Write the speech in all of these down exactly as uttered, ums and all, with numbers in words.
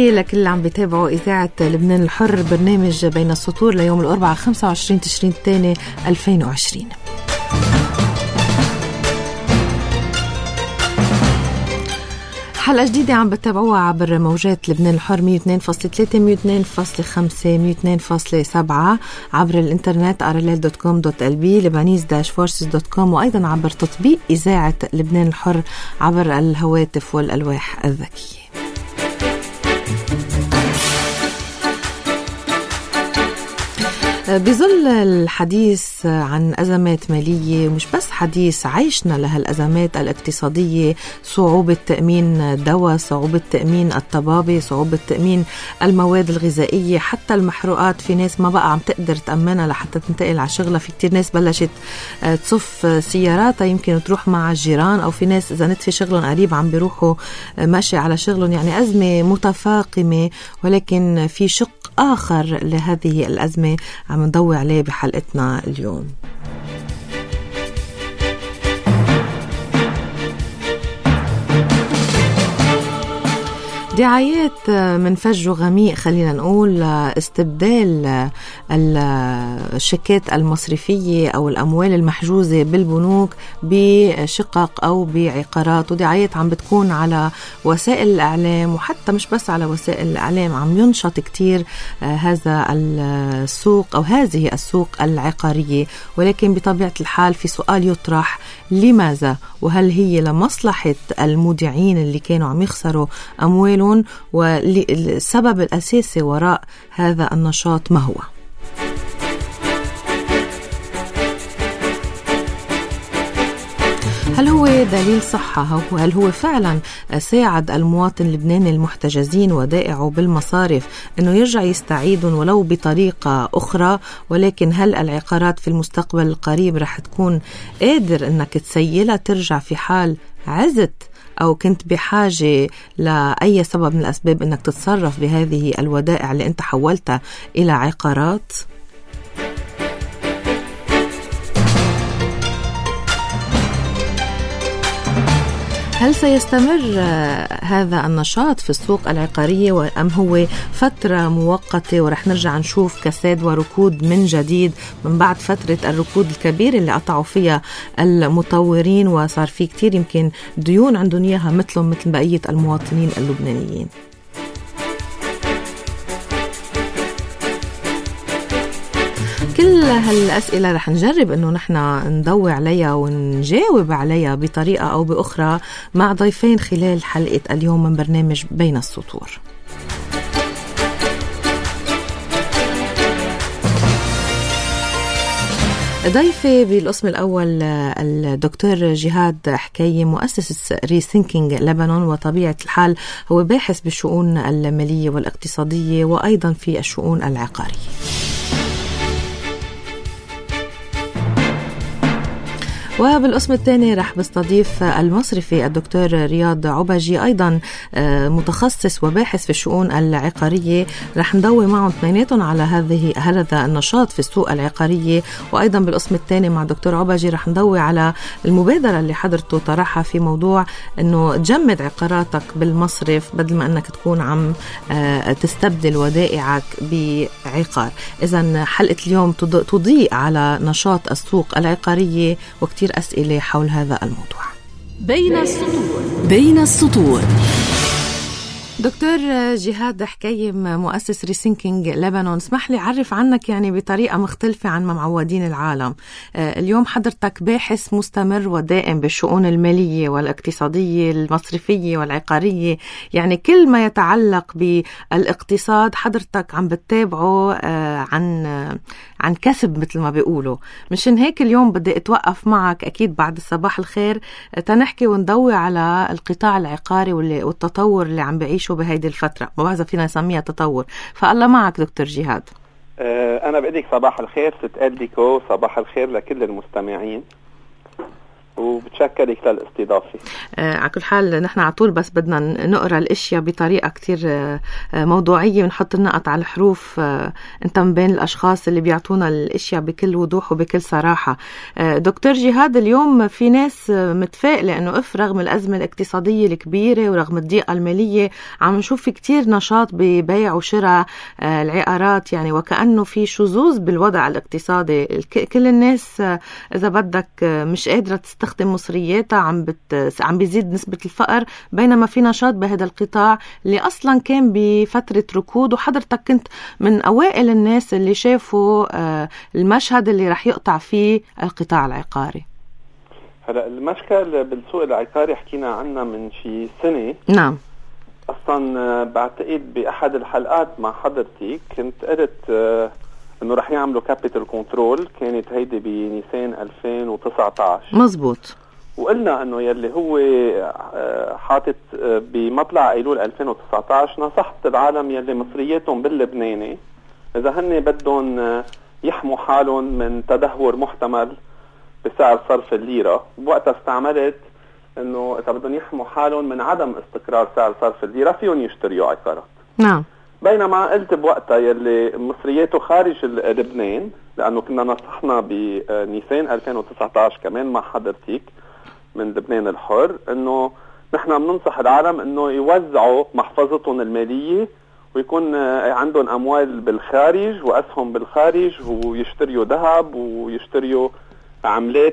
تحية لكل اللي عم بيتابعوا إذاعة لبنان الحر، برنامج بين السطور ليوم الأربعاء خمسة وعشرين تشرين الثاني ألفين وعشرين. حلقة جديدة عم بتابعوها عبر موجات لبنان الحر مية واثنين فاصلة ثلاثة مية واثنين فاصلة خمسة مية واثنين فاصلة سبعة، عبر الانترنت آر إل إل دوت كوم دوت إل بي لبنانيز داش فورسز دوت كوم، وأيضا عبر تطبيق إذاعة لبنان الحر عبر الهواتف والألواح الذكية. بظل الحديث عن أزمات مالية، مش بس حديث عيشنا لهالأزمات الاقتصادية، صعوبة تأمين الدواء، صعوبة تأمين الطبابة، صعوبة تأمين المواد الغذائية، حتى المحروقات في ناس ما بقى عم تقدر تأمنها لحتى تنتقل على شغلها. في كتير ناس بلشت تصف سياراتها يمكن تروح مع الجيران، أو في ناس إذا نتفي شغلهم قريب عم بيروحوا ماشي على شغلهم. يعني أزمة متفاقمة، ولكن في شق آخر لهذه الأزمة عم نضوي عليه بحلقتنا اليوم. دعايات من فج غميق، خلينا نقول، استبدال الشيكات المصرفية أو الأموال المحجوزة بالبنوك بشقق أو بعقارات، ودعايات عم بتكون على وسائل الإعلام، وحتى مش بس على وسائل الإعلام، عم ينشط كتير هذا السوق أو هذه السوق العقارية. ولكن بطبيعة الحال في سؤال يطرح: لماذا؟ وهل هي لمصلحة المودعين اللي كانوا عم يخسروا أموالهم؟ والسبب الأساسي وراء هذا النشاط ما هو؟ هل هو دليل صحة؟ هل هو فعلا ساعد المواطن اللبناني المحتجزين ودائعه بالمصارف أنه يرجع يستعيدون ولو بطريقة أخرى؟ ولكن هل العقارات في المستقبل القريب رح تكون قادر أنك تسيلها ترجع في حال عزت، أو كنت بحاجة لأي سبب من الأسباب أنك تتصرف بهذه الودائع اللي أنت حولتها إلى عقارات؟ هل سيستمر هذا النشاط في السوق العقارية، أم هو فترة مؤقتة ورح نرجع نشوف كساد وركود من جديد من بعد فترة الركود الكبيرة اللي قطعوا فيها المطورين، وصار في كتير يمكن ديون عندهم إياها مثلهم مثل بقية المواطنين اللبنانيين؟ كل هالأسئلة رح نجرب أنه نحن ندوي عليها ونجاوب عليها بطريقة أو بأخرى مع ضيفين خلال حلقة اليوم من برنامج بين السطور. ضيفي بالقسم الأول الدكتور جهاد حكيم، مؤسس ريثينكينج لبنان، وطبيعة الحال هو باحث بالشؤون المالية والاقتصادية وأيضا في الشؤون العقارية. وبالقسم الثاني رح بستضيف المصرفي الدكتور رياض عبجي، أيضا متخصص وباحث في الشؤون العقارية. رح نضوي معهم اثنيناتهم على هذه هذا النشاط في السوق العقارية. وأيضا بالقسم الثاني مع دكتور عبجي رح نضوي على المبادرة اللي حضرته طرحها في موضوع أنه تجمد عقاراتك بالمصرف بدل ما أنك تكون عم تستبدل ودائعك بعقار. إذن حلقة اليوم تضيء على نشاط السوق العقارية وكتير أسئلة حول هذا الموضوع. بين السطور. بين السطور. دكتور جهاد حكيم، مؤسس ريثينكينج لبنان، اسمح لي أعرف عنك يعني بطريقة مختلفة عن ما معودين العالم. اليوم حضرتك باحث مستمر ودائم بالشؤون المالية والاقتصادية المصرفية والعقارية، يعني كل ما يتعلق بالاقتصاد حضرتك عم بتتابعه عن عن كسب مثل ما بيقولوا. مشان هيك اليوم بدي أتوقف معك أكيد بعد الصباح الخير تنحكي ونضوي على القطاع العقاري والتطور اللي عم بعيشه بهيدي الفترة، ما بعرف فينا نسميها تطور. فالله معك دكتور جهاد. أنا بديك صباح الخير ست أديكو، صباح الخير لكل المستمعين. وبتشكرك للاستضافة. آه على كل حال نحن على طول بس بدنا نقرأ الاشياء بطريقة كتير آه موضوعية ونحط النقط على الحروف. آه انت من بين الاشخاص اللي بيعطونا الاشياء بكل وضوح وبكل صراحة. آه دكتور جهاد، اليوم في ناس آه متفائلة انه اف رغم الازمة الاقتصادية الكبيرة ورغم الضيقة المالية عم نشوف في كتير نشاط ببيع وشراء آه العقارات، يعني وكأنه في شذوذ بالوضع الاقتصادي. كل الناس آه اذا بدك آه مش قادرة تستخدم مصرياتها، عم بت... عم بيزيد نسبة الفقر، بينما في نشاط بهذا القطاع اللي أصلا كان بفترة ركود، وحضرتك كنت من أوائل الناس اللي شافوا المشهد اللي رح يقطع فيه القطاع العقاري. هلا المشكل بالسوق العقاري حكينا عنه من شي سنة. نعم. أصلا بعتقد بأحد الحلقات مع حضرتك كنت قلت انه رح يعملوا كابيتال كنترول، كانت هيدي بنيسان ألفين وتسعة عشر. مزبوط. وقلنا انه يلي هو حاطط بمطلع ايلول ألفين وتسعة عشر نصحت العالم يلي مصرياتهم باللبناني اذا هن بدهم يحموا حالهم من تدهور محتمل بسعر صرف الليرة. بوقتها استعملت انه اذا بدهم يحموا حالهم من عدم استقرار سعر صرف الليرة فيهم يشتريوا عقارات. نعم. بينما قلت بوقتها يلي مصرياته خارج لبنان، لانه كنا نصحنا بنيسان ألفين وتسعة عشر كمان مع حضرتك من لبنان الحر، انه نحن بننصح العالم انه يوزعوا محفظتهم المالية ويكون عندهم اموال بالخارج واسهم بالخارج، ويشتريوا ذهب ويشتريوا عملات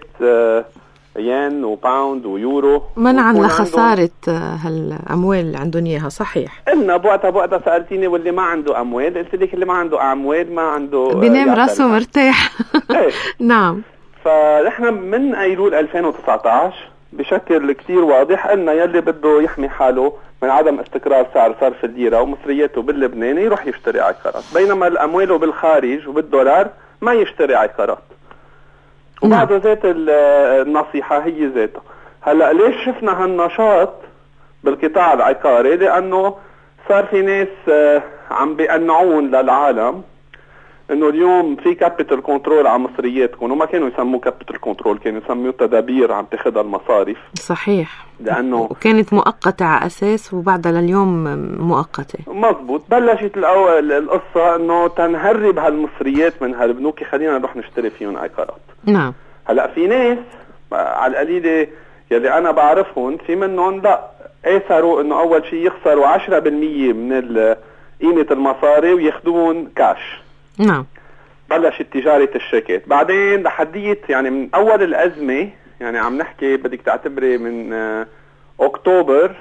ين وباوند ويورو منعا لخسارة هالاموال اللي عندهم اياها. صحيح. قلنا بوقتها بوقتها سألتيني واللي ما عنده اموال، قلت لك اللي ما عنده اموال ما عنده بينام راسه مرتاح. نعم. فنحن من ايلول ألفين وتسعة عشر بشكل كتير واضح قلنا يلي بده يحمي حاله من عدم استقرار سعر صرف الليرة ومصرياته باللبناني يروح يشتري عقارات، بينما الاموال بالخارج وبالدولار ما يشتري عقارات. وبعد ذات النصيحة هي ذاتها. هلأ ليش شفنا هالنشاط بالقطاع العقاري؟ لأنه صار في ناس عم بيقنعون للعالم انه اليوم في كابيتال كنترول على مصرياتكم، وما كانوا يسموه كابيتال كنترول، كانوا يسموه تدابير عم تاخذها المصارف. صحيح. لانه وكانت مؤقته على اساس وبعدها لليوم مؤقته. مزبوط. بلشت الاول القصه انه تنهرب هالمصريات من هالبنوك، خلينا نروح نشتري فيهم عقارات. نعم. هلا في ناس على القليله يلي انا بعرفهم في منهم لا اثروا انه اول شيء يخسروا عشرة بالمية من قيمه المصاري وياخذون كاش. نعم. بلشت تجارة الشيكات. بعدين لحديت يعني من أول الأزمة، يعني عم نحكي بدك تعتبري من آه أكتوبر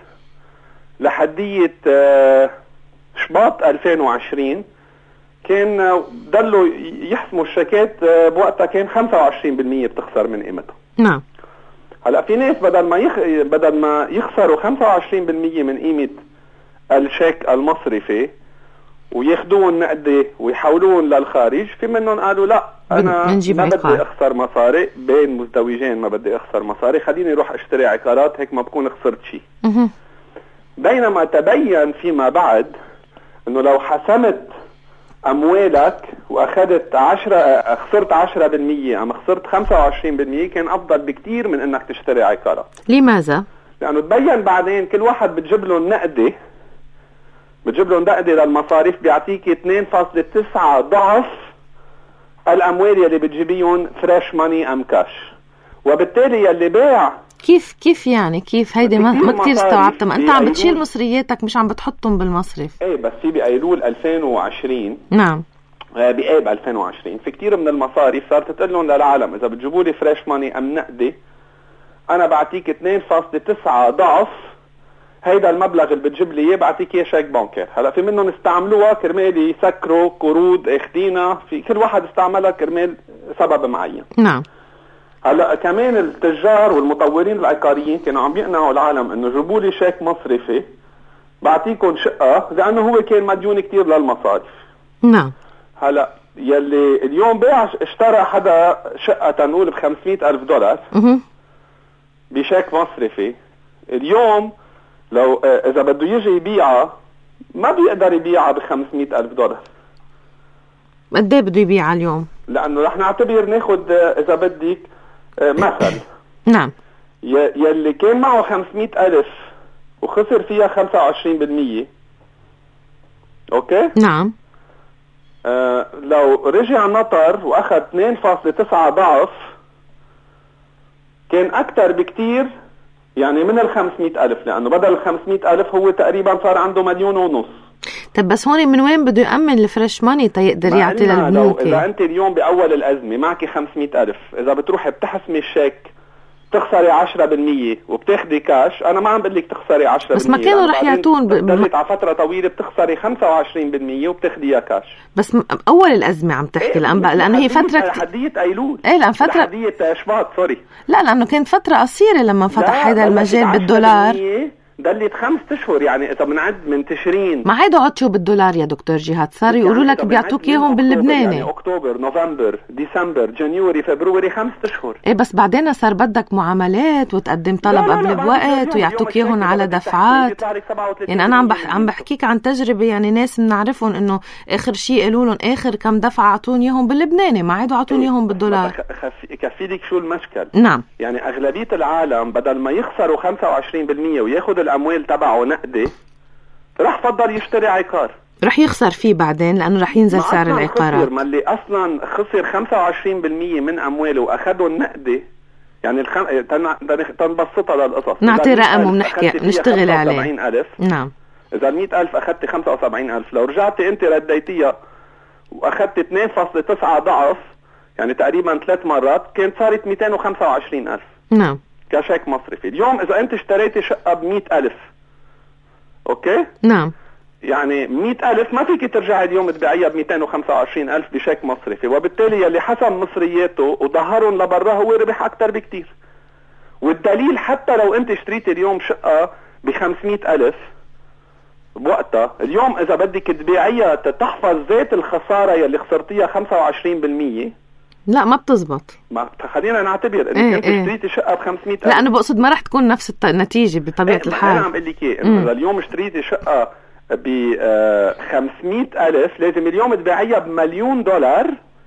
لحديت آه شباط ألفين وعشرين كان آه ضلوا يحسموا الشيكات. آه بوقتها كان خمسة وعشرين بالمية بتخسر من قيمتها. نعم. هلا في ناس بدل ما يخ... بدل ما يخسروا خمسة وعشرين بالمية من قيمة الشيك المصرفي وياخدون نقدي ويحولون للخارج، في منهم قالوا لا انا ما بدي اخسر مصاري، بين مزدوجين ما بدي اخسر مصاري، خليني اروح اشتري عقارات هيك ما بكون خسرت شيء. بينما تبين فيما بعد انه لو حسمت اموالك واخذت عشرة خسرت عشرة بالمية اما خسرت خمسة وعشرين بالمية كان افضل بكتير من انك تشتري عقارات. لماذا؟ لانه تبين بعدين كل واحد بتجيب له النقدي بتجيب له نقدي للمصاريف بيعطيك اثنين فاصلة تسعة ضعف الاموال اللي بتجيبيهم فريش ماني ام كاش، وبالتالي يلي باع. كيف كيف يعني كيف هيدي ما, ما كتير استوعبتها. ما انت عم بتشيل مصرياتك مش عم بتحطهم بالمصرف. ايه بس في بايلول ألفين وعشرين. نعم. بآب ألفين وعشرين في كتير من المصاريف صارت تقول لهم للعالم اذا بتجيبوا لي فريش ماني ام نقدي انا بعطيك اثنين فاصلة تسعة ضعف هيدا المبلغ اللي بتجيب لي اياه، بعطيك اياه شيك بانكير. هلا في منهم استعملوها كرمال يسكروا قروض اخدينا، في كل واحد استعملها كرمال سبب معين. نعم. هلا كمان التجار والمطورين العقاريين كانوا عم يقنعوا العالم انه جيبوا لي شيك مصرفي بعطيكم شقه، لانه هو كان مديون كتير للمصارف. نعم. هلا يلي اليوم باع اشترى حدا شقه تنقول ب خمسمية ألف دولار بشيك مصرفي، اليوم لو اذا بده يجي يبيعها ما بيقدر يبيعها ب خمسمية ألف دولار. قد ايه بده يبيعها اليوم؟ لانه رح نعتبر ناخذ اذا بدك مثل. نعم. يلي كان معه خمسمئة ألف وخسر فيها خمسة وعشرين بالمية، اوكي؟ نعم. آه لو رجع نطر واخذ اثنين فاصلة تسعة ضعف كان اكتر بكتير، يعني من الخمسمئة ألف، لانه بدل الخمسمئة ألف هو تقريبا صار عنده مليون ونص. طب بس هون من وين بده يأمن الفريش ماني تيقدر يعطي للبنوك؟ اذا انت اليوم باول الازمه معك خمسمئة ألف، اذا بتروحي بتحسمي الشيك تخسري عشرة بالمية وبتاخدي كاش، انا ما عم بقول لك تخسري عشرة بالمية، بس ما كانوا رح يعطون بضلت على فتره طويله بتخسري خمسة وعشرين بالمية وبتاخديها كاش. بس م... اول الازمه عم تحكي. إيه الانباء لانه هي فتره حديه ايلول. ايه لان فتره حديه شباط سوري لا لانه كانت فتره قصيره لما فتح هذا المجال بالدولار، دلت خمس اشهر. يعني اذا بنعد من تشرين ما عادوا عطشوا بالدولار يا دكتور جهاد، صار يقولوا لك بيعطوك اياهم باللبناني. يعني اكتوبر نوفمبر ديسمبر جانيوري فبراير خمس اشهر. ايه بس بعدين صار بدك معاملات وتقدم طلب قبل بوقت ويعطوك اياهم على دفعات. يعني انا عم بح... عم بحكيك عن تجربه، يعني ناس بنعرفهم انه اخر شيء قالوا لهم اخر كم دفعه اعطوني اياهم باللبناني، ما عادوا عطوني اياهم بالدولار. كفي لك شو المشكل. نعم. يعني اغلبيه العالم بدل ما يخسروا خمسة وعشرين بالمية وياخذ الاموال تبعه نقدي، رح فضل يشتري عقار، رح يخسر فيه بعدين لانه رح ينزل سعر العقارات. ما اللي اصلا خسر خمسة وعشرين بالمية من امواله واخذوا النقدي. يعني الخم... تنبسطها للقصص، نعطي رقم وبنحكي نشتغل عليه. ألف. نعم. اذا مئة ألف اخذتي خمسة وسبعين ألف، لو رجعتي انت رديتيها واخذتي اثنين فاصلة تسعة ضعف، يعني تقريبا ثلاث مرات، كانت صارت مئتين وخمسة وعشرين ألف. نعم. كشيك مصرفي. اليوم اذا انت اشتريتي شقه ب مئة ألف، اوكي؟ نعم. يعني مئة ألف ما فيك ترجعي اليوم تبيعيها ب مئتين وخمسة وعشرين ألف بشيك مصرفي، وبالتالي اللي حسب مصرياته وظهرهم لبرا هو ربح اكثر بكتير. والدليل حتى لو انت اشتريتي اليوم شقه ب خمسمئة ألف بوقتها، اليوم اذا بدك تبيعيها تحفظ ذات الخساره يلي خسرتيها خمسة وعشرين بالمية، لا ما بتزبط. ما خلينا نعتبر انك ايه انت ايه اشتريتي شقه ب خمسمئة ألف. لا انا بقصد ما رح تكون نفس النتيجه بطبيعه ايه الحال. انا عم بقول لك ايه، اذا اليوم اشتريتي شقه ب خمسمئة ألف لازم اليوم تبيعيها بمليون دولار،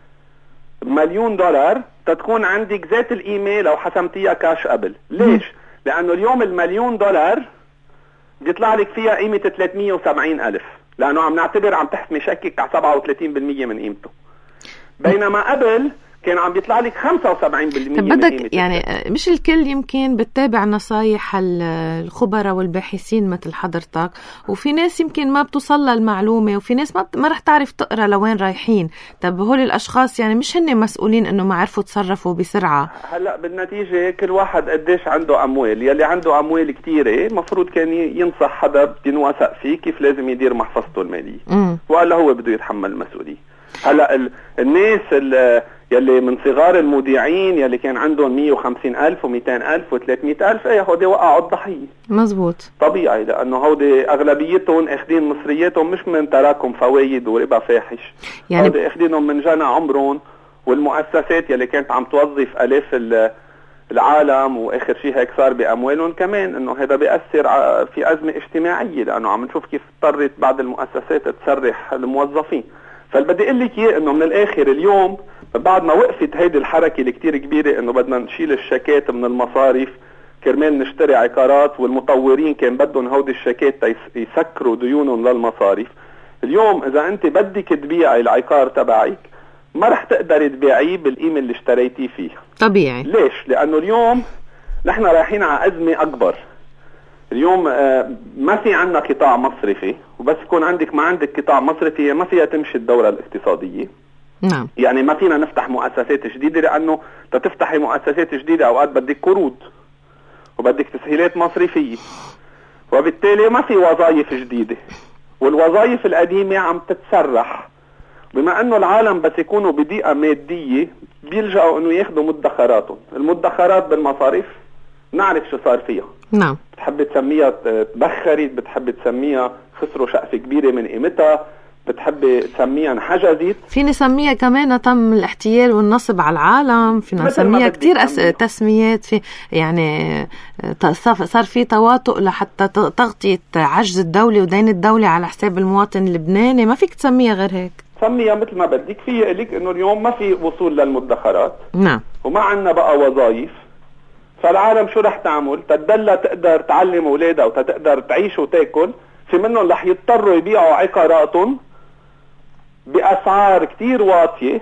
بمليون دولار تتكون عندك ذات القيمه لو حسمتيها كاش قبل. ليش؟ مم. لانه اليوم المليون دولار بيطلع لك فيها قيمه ثلاثمئة وسبعين ألف، لانه عم نعتبر عم تحسمي شكك على سبعة وثلاثين بالمية من قيمته، بينما قبل كان عم بيطلع لك خمسة وسبعين بالمية من بدك. يعني مش الكل يمكن بتتابع نصايح الخبراء والباحثين مثل حضرتك، وفي ناس يمكن ما بتوصل المعلومة، وفي ناس ما, ما رح تعرف تقرأ لوين رايحين. طب هول الأشخاص يعني مش هن مسؤولين إنه ما عرفوا تصرفوا بسرعة؟ هلأ بالنتيجة كل واحد قديش عنده أموال. يلي عنده أموال كتيرة مفروض كان ينصح حدا بينوثق فيه كيف لازم يدير محفظته المالية، وقال هو بده يتحمل المسؤولية. هلأ ال... الناس ال... يلي من صغار المودعين يلي كان عندهم مئة وخمسين ألف ومئتين ألف وثلاثمئة ألف، ايه هودي وقعوا الضحية. مزبوط. طبيعي، لأنه هودي أغلبيتهم اخدين مصرياتهم مش من تراكم فوايد وربا فاحش، يعني هودي اخدينهم من جنى عمرهم، والمؤسسات يلي كانت عم توظف ألاف العالم وآخر شيء هيك صار بأموالهم كمان، إنه هذا بيأثر في أزمة اجتماعية، لأنه عم نشوف كيف اضطرت بعض المؤسسات تسرح الموظفين. فالبدي اقول لك اياه انه من الاخر اليوم بعد ما وقفت هيدي الحركه اللي كتير كبيره انه بدنا نشيل الشيكات من المصارف كرمال نشتري عقارات، والمطورين كان بدهم هودي الشيكات يسكروا ديونهم للمصارف، اليوم اذا انت بدك تبيعي العقار تبعك ما رح تقدري تبيعيه بالقيمه اللي اشتريتيه فيه. طبيعي. ليش؟ لانه اليوم نحن رايحين على ازمه اكبر. اليوم ما في عندنا قطاع مصرفي، وبس يكون عندك ما عندك قطاع مصرفي ما فيها تمشي الدورة الاقتصادية. نعم. يعني ما فينا نفتح مؤسسات جديدة، لأنه تفتحي مؤسسات جديدة أوقات بدك قروض وبدك تسهيلات مصرفية، وبالتالي ما في وظائف جديدة، والوظائف القديمة عم تتسرح. بما أنه العالم بس يكونوا بضيقة مادية بيلجأوا أنه ياخدوا مدخراتهم. المدخرات بالمصارف نعرف شو صار فيها. نعم. بتحب تسميها تبخرت، بتحب تسميها خسروا شقفة كبيرة من قيمتها، بتحب تسميها انحجزت، فينا نسميها كمان تم الاحتيال والنصب على العالم، فينا نسميها كتير أس... تسميات. في يعني صار في تواطؤ لحتى تغطية عجز الدولة ودين الدولة على حساب المواطن اللبناني. ما فيك تسميها غير هيك، سميها مثل ما بدك. في لك انه اليوم ما في وصول للمدخرات. نعم. وما عندنا بقى وظائف، فالعالم شو رح تعمل؟ تدلى تقدر تعلم اولادها وتقدر تعيش وتاكل، في منهم رح يضطروا يبيعوا عقاراتهم بأسعار كتير واطية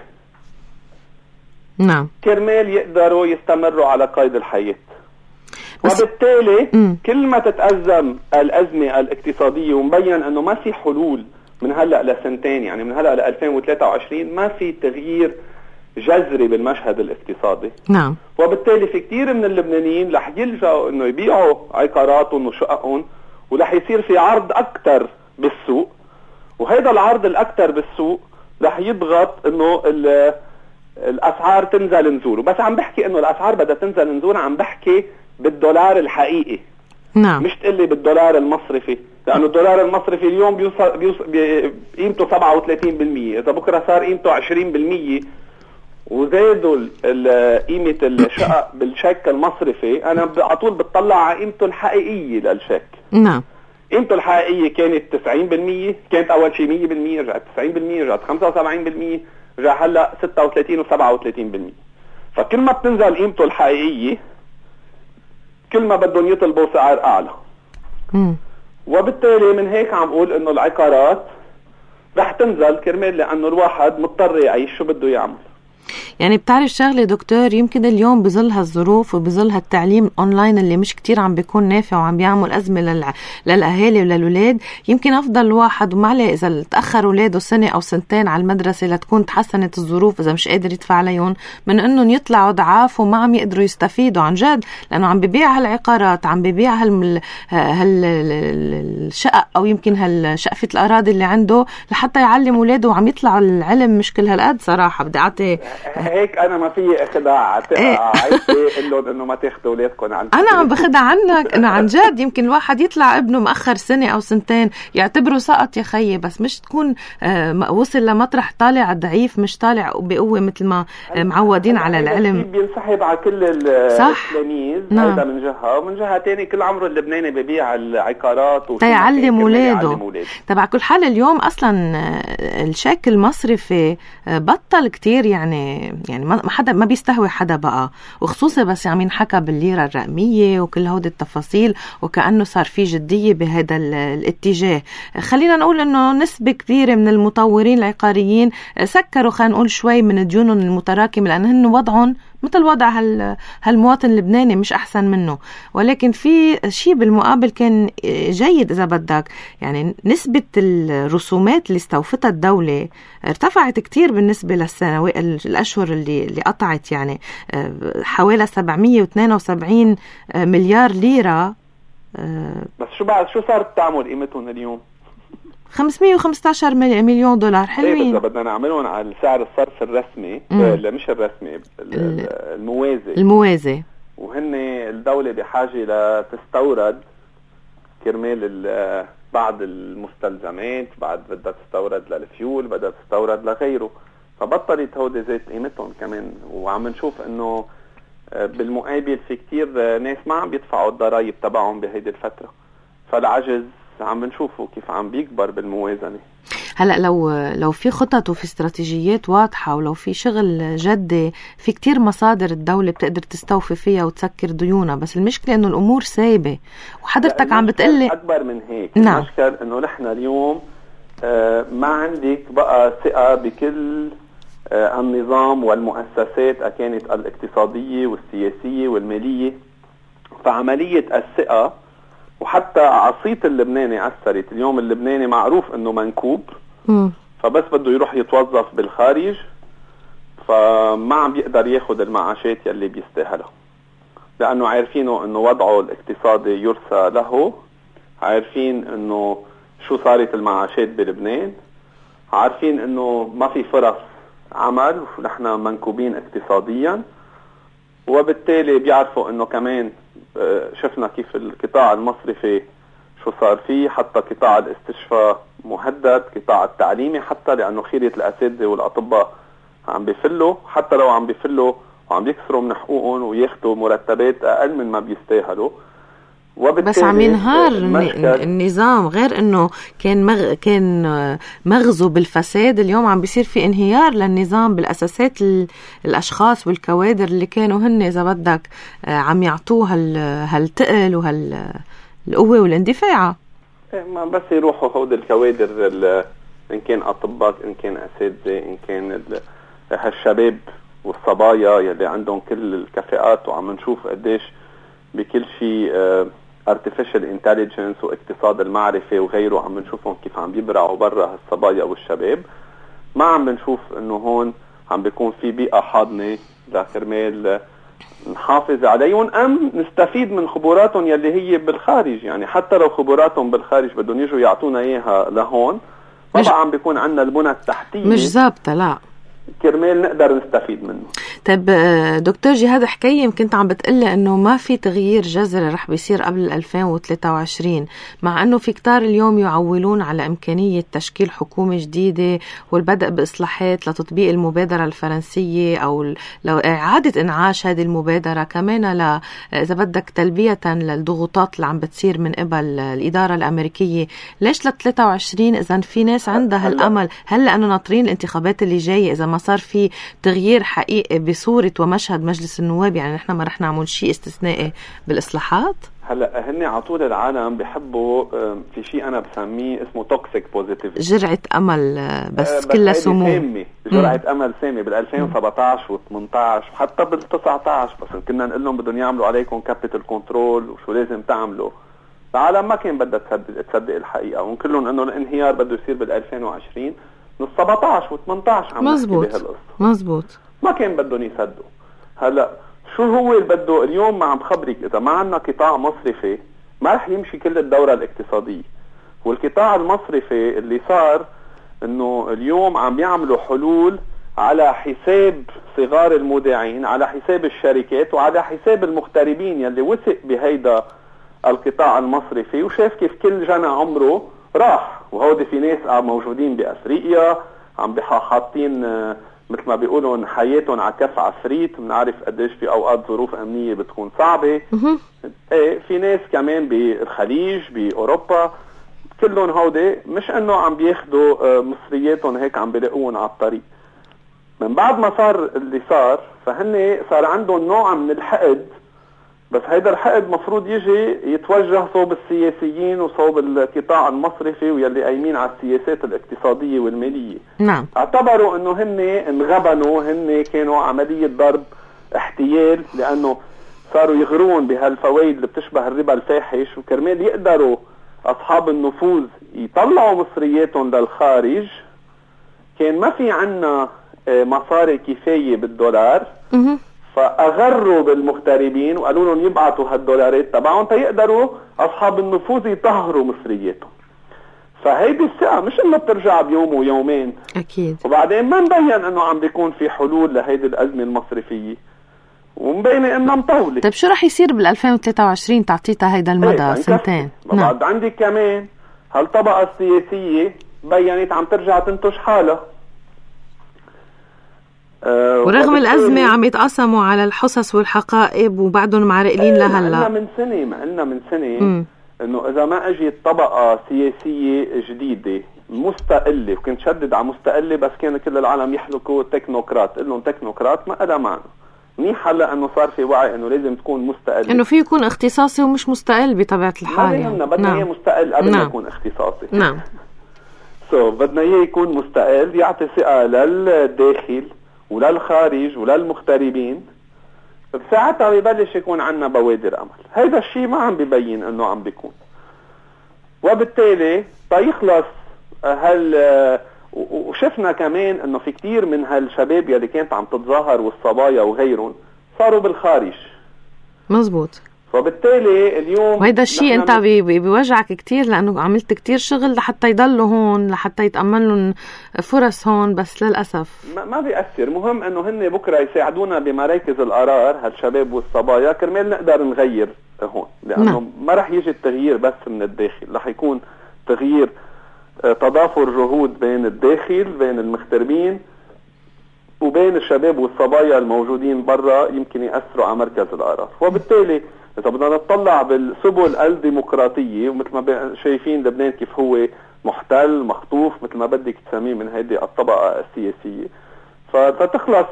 نعم كرمال يقدروا يستمروا على قيد الحياة. وبالتالي م. كل ما تتأزم الأزمة الاقتصادية ومبين أنه ما في حلول من هلأ لسنتين، يعني من هلأ ل ألفين وثلاثة وعشرين ما في تغيير جذري بالمشهد الاقتصادي. نعم. وبالتالي في كتير من اللبنانيين رح يلجأوا انه يبيعوا عقاراتهم وشققهم، ورح يصير في عرض اكتر بالسوق، وهذا العرض الاكتر بالسوق رح يضغط انه الاسعار تنزل نزول. بس عم بحكي انه الاسعار بدها تنزل نزول، عم بحكي بالدولار الحقيقي. نعم. مش تقلي بالدولار المصرفي، لانه الدولار المصرفي اليوم بيوصل بيوصل قيمته سبعة وثلاثين بالمية، اذا بكره صار قيمته عشرين بالمية وزادوا قيمة الشقق بالشيك المصرفي، انا على طول بتطلع على قيمته الحقيقية للشيك. نعم. قيمته الحقيقية كانت تسعين بالمية، كانت اول شيء مية بالمية، رجعت تسعين بالمية، رجعت خمسة وسبعين بالمية، رجع هلا ستة وثلاثين وسبعة وثلاثين بالمية. فكل ما بتنزل قيمته الحقيقية كل ما بدهم يطلبوا سعر اعلى. مم. وبالتالي من هيك عم اقول انه العقارات رح تنزل كرمال لانه الواحد مضطر يعيش شو بده يعمل. يعني بتعرف شغلة دكتور، يمكن اليوم بظل هالظروف وبظل هالتعليم اونلاين اللي مش كتير عم بيكون نافع وعم بيعمل أزمة للع... للأهالي وللولاد، يمكن أفضل واحد ومعلي إذا تأخر ولاده سنة أو سنتين على المدرسة لتكون تحسنت الظروف إذا مش قادر يدفع عليهم، من إنهم يطلعوا ضعاف وما عم يقدروا يستفيدوا عن جد، لأنه عم ببيع هالعقارات، عم ببيع هال... هالشقق أو يمكن هالشقفة الأراضي اللي عنده لحتى يعلم ولاده، وعم يطلعوا العلم مش كل هالقد. صراحة بدي أعطي هيك انا ما في اخدع عايزه اقول لهم انه ما تاخذوا اولادكم عن انا عم بخدع عنك انه عن جد يمكن الواحد يطلع ابنه مأخر سنه او سنتين يعتبره سقط يا خيي، بس مش تكون وصل لمطرح طالع ضعيف مش طالع بقوه مثل ما معودين على العلم. بينسحب على كل التلاميذ هذا من جهه، ومن جهه ثانيه كل عمره اللبناني ببيع العقارات ويعلم اولاده. تبع كل حال اليوم اصلا الشيك المصرفي بطل كتير، يعني يعني ما حدا ما بيستهوي حدا بقى، وخصوصا بس عم ينحكى بالليرة الرقمية وكل هودي التفاصيل، وكأنه صار في جدية بهذا الاتجاه. خلينا نقول انه نسبة كبيرة من المطورين العقاريين سكروا خلينا نقول شوي من ديونهم المتراكمة، لأن هن وضعهم مثل وضع هالمواطن اللبناني مش أحسن منه، ولكن في شيء بالمقابل كان جيد إذا بدك. يعني نسبة الرسومات اللي استوفتها الدولة ارتفعت كتير بالنسبة للسنوات الأشهر اللي اللي قطعت، يعني حوالي سبعمية واثنين وسبعين مليار ليرة. بس شو بعد شو صارت تعمل قيمتهم اليوم؟ خمسمية وخمسة عشر مليون دولار. حلوين. إذا بدنا نعملهم على سعر الصرف الرسمي، لا مش الرسمي، الموازي الموازي وهن الدولة بحاجة لتستورد كرمال بعض المستلزمات، بعد بدها تستورد للفيول، بدها تستورد لغيره، فبطلت هودي ذات قيمتهم كمان. وعم نشوف انه بالمقابل في كتير ناس ما عم بيدفعوا الضرائب تبعهم بهيدي الفترة، فالعجز عم نشوفه كيف عم بيكبر بالموازنة. هلأ لو لو في خطط وفي استراتيجيات واضحة ولو في شغل جدي، في كتير مصادر الدولة بتقدر تستوفي فيها وتسكر ديونها، بس المشكلة انه الامور سايبة. وحضرتك عم بتقلي اكبر من هيك. نعم. المشكلة انه نحن اليوم آه ما عندك بقى ثقة بكل آه النظام والمؤسسات كانت الاقتصادية والسياسية والمالية، فعملية الثقة وحتى عصيت اللبناني أثرت. اليوم اللبناني معروف انه منكوب، م. فبس بده يروح يتوظف بالخارج فما عم بيقدر ياخد المعاشات يلي بيستاهلها، لانه عارفينه انه وضعه الاقتصادي يرثى له، عارفين انه شو صارت المعاشات بلبنان، عارفين انه ما في فرص عمل ونحن منكوبين اقتصاديا، وبالتالي بيعرفوا انه كمان شفنا كيف القطاع المصرفي شو صار فيه، حتى قطاع الاستشفاء مهدد، قطاع التعليمي حتى، لانه خيرية الاساتذة والاطباء عم بيفلوا، حتى لو عم بيفلوا وعم بيكسروا من حقوقهم وياخدوا مرتبات اقل من ما بيستاهلوا. بس عم ينهار النظام، غير انه كان مغ... كان مغزو بالفساد، اليوم عم بيصير في انهيار للنظام بالاساسات. ال... الاشخاص والكوادر اللي كانوا هن اذا بدك عم يعطوه هال... هالتقل وهالقوه والاندفاع. ما بس يروحوا هود الكوادر ال... ان كان اطباء، ان كان اساتذه، ان كان ال... هالشباب والصبايا يلي عندهم كل الكفاءات، وعم نشوف قديش بكل شيء uh, artificial intelligence واقتصاد المعرفة وغيره عم نشوفهم كيف عم بيبرعوا برا الصبايا والشباب. ما عم بنشوف انه هون عم بيكون في بيئة حاضنة لكرمال نحافظ عليهم ام نستفيد من خبراتهم يلي هي بالخارج. يعني حتى لو خبراتهم بالخارج بدهم يجوا يعطونا اياها لهون، طبعا عم بيكون عندنا البنى التحتية مش ظابطة، لا كرمال نقدر نستفيد منه. طيب دكتور جهاد، حكاية كنت عم بتقلي انه ما في تغيير جذري رح بيصير قبل ألفين وثلاثة وعشرين، مع انه في كتار اليوم يعولون على امكانية تشكيل حكومة جديدة والبدء باصلاحات لتطبيق المبادرة الفرنسية او لو اعادة انعاش هذه المبادرة، كمان ل اذا بدك تلبية للضغوطات اللي عم بتصير من قبل الادارة الامريكية. ليش ل ثلاثة وعشرين اذا في ناس عندها هالامل؟ هل لانه ناطرين الانتخابات اللي جاية اذا ما صار في تغيير حقيقي بصورة ومشهد مجلس النواب، يعني نحن ما رح نعمل شيء استثنائي بالإصلاحات؟ هلا هن على طول العالم بيحبوا في شيء أنا بسميه اسمه توكسيك بوزيتيفيتي، جرعة أمل بس, بس كلها سموم. جرعة مم. أمل سامة بال ألفين وسبعطعش وثمنطعش وحتى بال تسعطعش، بس كنا نقول لهم بدهم يعملوا عليكم كابيتال كنترول وشو لازم تعملوا. العالم ما كان بدها تصدق تصدق الحقيقة، ونكلهم إنه الانهيار بده يصير بال ألفين وعشرين. من سبعطعش وثمنطعش عم نحكي بهالقصة. مزبوط، ما كان بدهم يصدقوا. هلا شو هو اللي بده اليوم؟ ما عم بخبرك اذا ما عندنا قطاع مصرفي ما رح يمشي كل الدورة الاقتصادية. والقطاع المصرفي اللي صار انه اليوم عم يعملوا حلول على حساب صغار المودعين، على حساب الشركات، وعلى حساب المغتربين يلي وثق بهيدا القطاع المصرفي وشاف كيف كل جنى عمره راح. وهودي في ناس موجودين بأفريقيا عم بحاطين مثل ما بيقولوا حياتهم على كف عفريت. بنعرف قديش في اوقات ظروف امنيه بتكون صعبه. ايه في ناس كمان بالخليج باوروبا، كلهم هودي مش انه عم بياخدوا مصرياتهم هيك عم بيلاقوهم على الطريق. من بعد ما صار اللي صار فهن صار عندهم نوع من الحقد، بس هيدا الحقد مفروض يجي يتوجه صوب السياسيين وصوب القطاع المصرفي ويلي قايمين على السياسات الاقتصادية والمالية. نعم. اعتبروا انه هن انغبنوا، هن كانوا عملية ضرب احتيال، لانه صاروا يغرون بهالفوائد اللي بتشبه الربا الفاحش، وكرمال يقدروا اصحاب النفوذ يطلعوا مصرياتهم للخارج. كان ما في عنا مصاري كفاية بالدولار، فأغروا بالمغتربين وقالوا لهم يبعثوا هالدولارات تبعهم تيقدروا أصحاب النفوذ يطهروا مصرياتهم. فهيدي الثقة مش إنه بترجع بيوم ويومين أكيد. وبعدين ما مبين إنه عم بيكون في حلول لهيدي الأزمة المصرفية، ومبين إنها مطولة. طيب شو رح يصير بال ألفين وثلاثة وعشرين تعطيتها هيدا المدى ايه سنتين؟ نعم. بعد عندي كمان هالطبقة السياسية بينت عم ترجع تنتج حالها، ورغم الأزمة عم يتقسموا على الحصص والحقائب وبعدهم معرقلين لهلا. قلنا من سنة ما قلنا من سنة م. إنه إذا ما أجيت طبقة سياسية جديدة مستقلة، وكنت شدد على مستقلة بس كان كل العالم يحلقوا تكنوقراط، قل لهم تكنوقراط ما قلها معنا. منيح هلا إنه صار في وعي إنه لازم تكون مستقلة، إنه في يكون اختصاصي ومش مستقل بطبيعة الحال. يعني بدنا إياه مستقل قبل ما يكون اختصاصي. نعم. سو بدنا إياه يكون مستقل يعطي ثقة للداخل وللخارج وللمغتربين، بساعتها بيبلش يكون عنا بوادر أمل. هيدا الشيء ما عم بيبين أنه عم بيكون، وبالتالي تيخلص هال. وشفنا كمان أنه في كتير من هالشباب يلي كانت عم تتظاهر والصبايا وغيرهم صاروا بالخارج. مزبوط. وبالتالي اليوم وهيدا الشيء انت بي بيوجعك كتير، لانه عملت كتير شغل لحتى يضلوا هون، لحتى يتأمن لهم فرص هون، بس للأسف ما, ما بيأثر. مهم انه هن بكرة يساعدونا بمراكز القرار هالشباب والصبايا كرمال نقدر نغير هون، لانه نعم. ما رح يجي التغيير بس من الداخل، رح يكون تغيير تضافر جهود بين الداخل، بين المغتربين وبين الشباب والصبايا الموجودين برا، يمكن يأثروا على مركز القرار. وبالتالي إذا بدنا نطلع بالسبل الديمقراطية، ومثل ما شايفين لبنان كيف هو محتل مخطوف مثل ما بدك تسميه من هذه الطبقة السياسية، فتخلص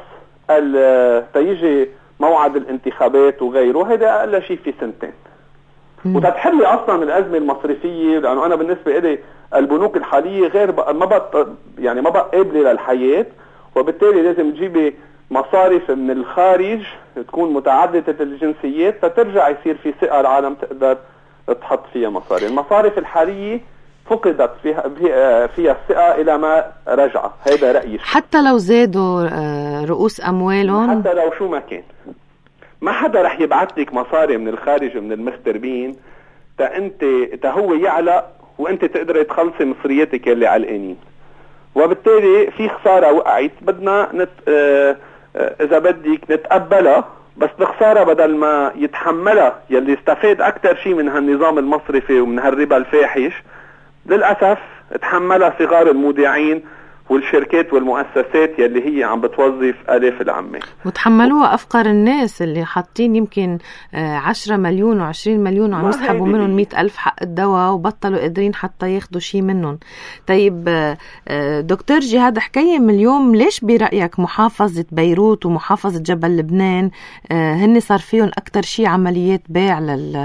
تيجي موعد الانتخابات وغيره، هذا أقل شيء في سنتين. وتتحلي أصلا الأزمة المصرفية، لأنه أنا بالنسبة إلي البنوك الحالية غير بقى ما بقى يعني ما بقى قابلة للحياة، وبالتالي لازم تجيبي مصارف من الخارج تكون متعددة الجنسيات تترجع يصير في ثقة العالم تقدر تحط فيها مصاري. المصارف الحالية فقدت فيها فيها الثقة إلى ما رجع، هذا رأيي. حتى لو زادوا رؤوس أموالهم، حتى لو شو ما كان، ما حدا رح يبعث لك مصاري من الخارج من المغتربين تا انت تا هو يعلق وانت تقدر تخلصي مصرياتك اللي علقانين، وبالتالي في خسارة وقعت بدنا نت... اه... اه... اذا بدك نتقبلها، بس الخسارة بدل ما يتحملها يلي استفاد اكتر شيء من هالنظام المصرفي ومن هالربا الفاحش، للأسف تحملها صغار المودعين والشركات والمؤسسات يلي هي عم بتوظف آلاف العمال، وتحملوها أفقر الناس اللي حاطين يمكن عشرة مليون وعشرين مليون وعم يسحبوا منهم مئة ألف حق الدواء وبطلوا قادرين حتى ياخدوا شيء منهم. طيب دكتور جهاد، حكاية من اليوم، ليش برأيك محافظة بيروت ومحافظة جبل لبنان هن صار فيهم أكتر شيء عمليات بيع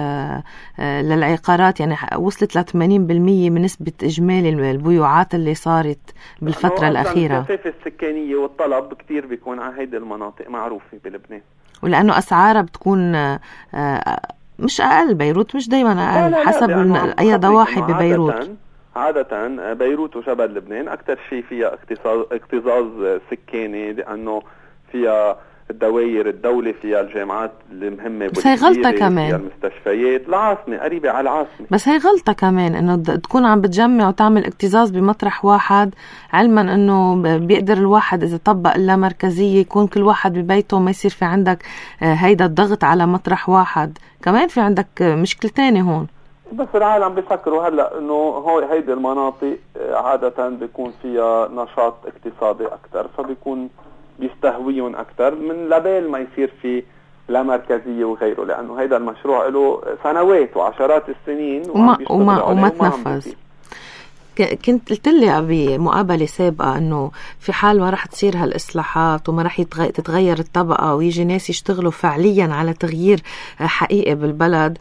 للعقارات، يعني وصلت ل ثمانين بالمئة من نسبة إجمالي البيوعات اللي صارت بالفترة الأخيرة؟ الكثافة السكانية والطلب كتير بيكون على هيدي المناطق معروفة بلبنان، ولأنه أسعارها بتكون مش أقل. بيروت مش دايما أقل، حسب أي ضواحي ببيروت. عادة بيروت وجبل لبنان أكتر شيء فيها اكتظاظ اكتظاظ سكاني، لأنه فيها الدوائر الدولة، فيها الجامعات المهمة، بس هي غلطة كمان، فيها المستشفيات، العاصمة قريبة على العاصمة. بس هي غلطة كمان انه تكون عم بتجمع وتعمل اكتظاظ بمطرح واحد، علما انه بيقدر الواحد اذا طبق اللامركزية يكون كل واحد ببيته، ما يصير في عندك هيدا الضغط على مطرح واحد. كمان في عندك مشكلة تانية هون، بس العالم بيفكروا هلا انه هو هيدي المناطق عادة بيكون فيها نشاط اقتصادي اكتر، فبيكون بيستهويهم أكتر من لبال ما يصير في لا مركزية وغيره، لأنه هيدا المشروع له سنوات وعشرات السنين وما, وما, وما تنفذ. كنت قلت لي بمقابلة سابقة أنه في حال ما رح تصير هالإصلاحات وما رح تتغير الطبقة ويجي ناس يشتغلوا فعليا على تغيير حقيقي بالبلد،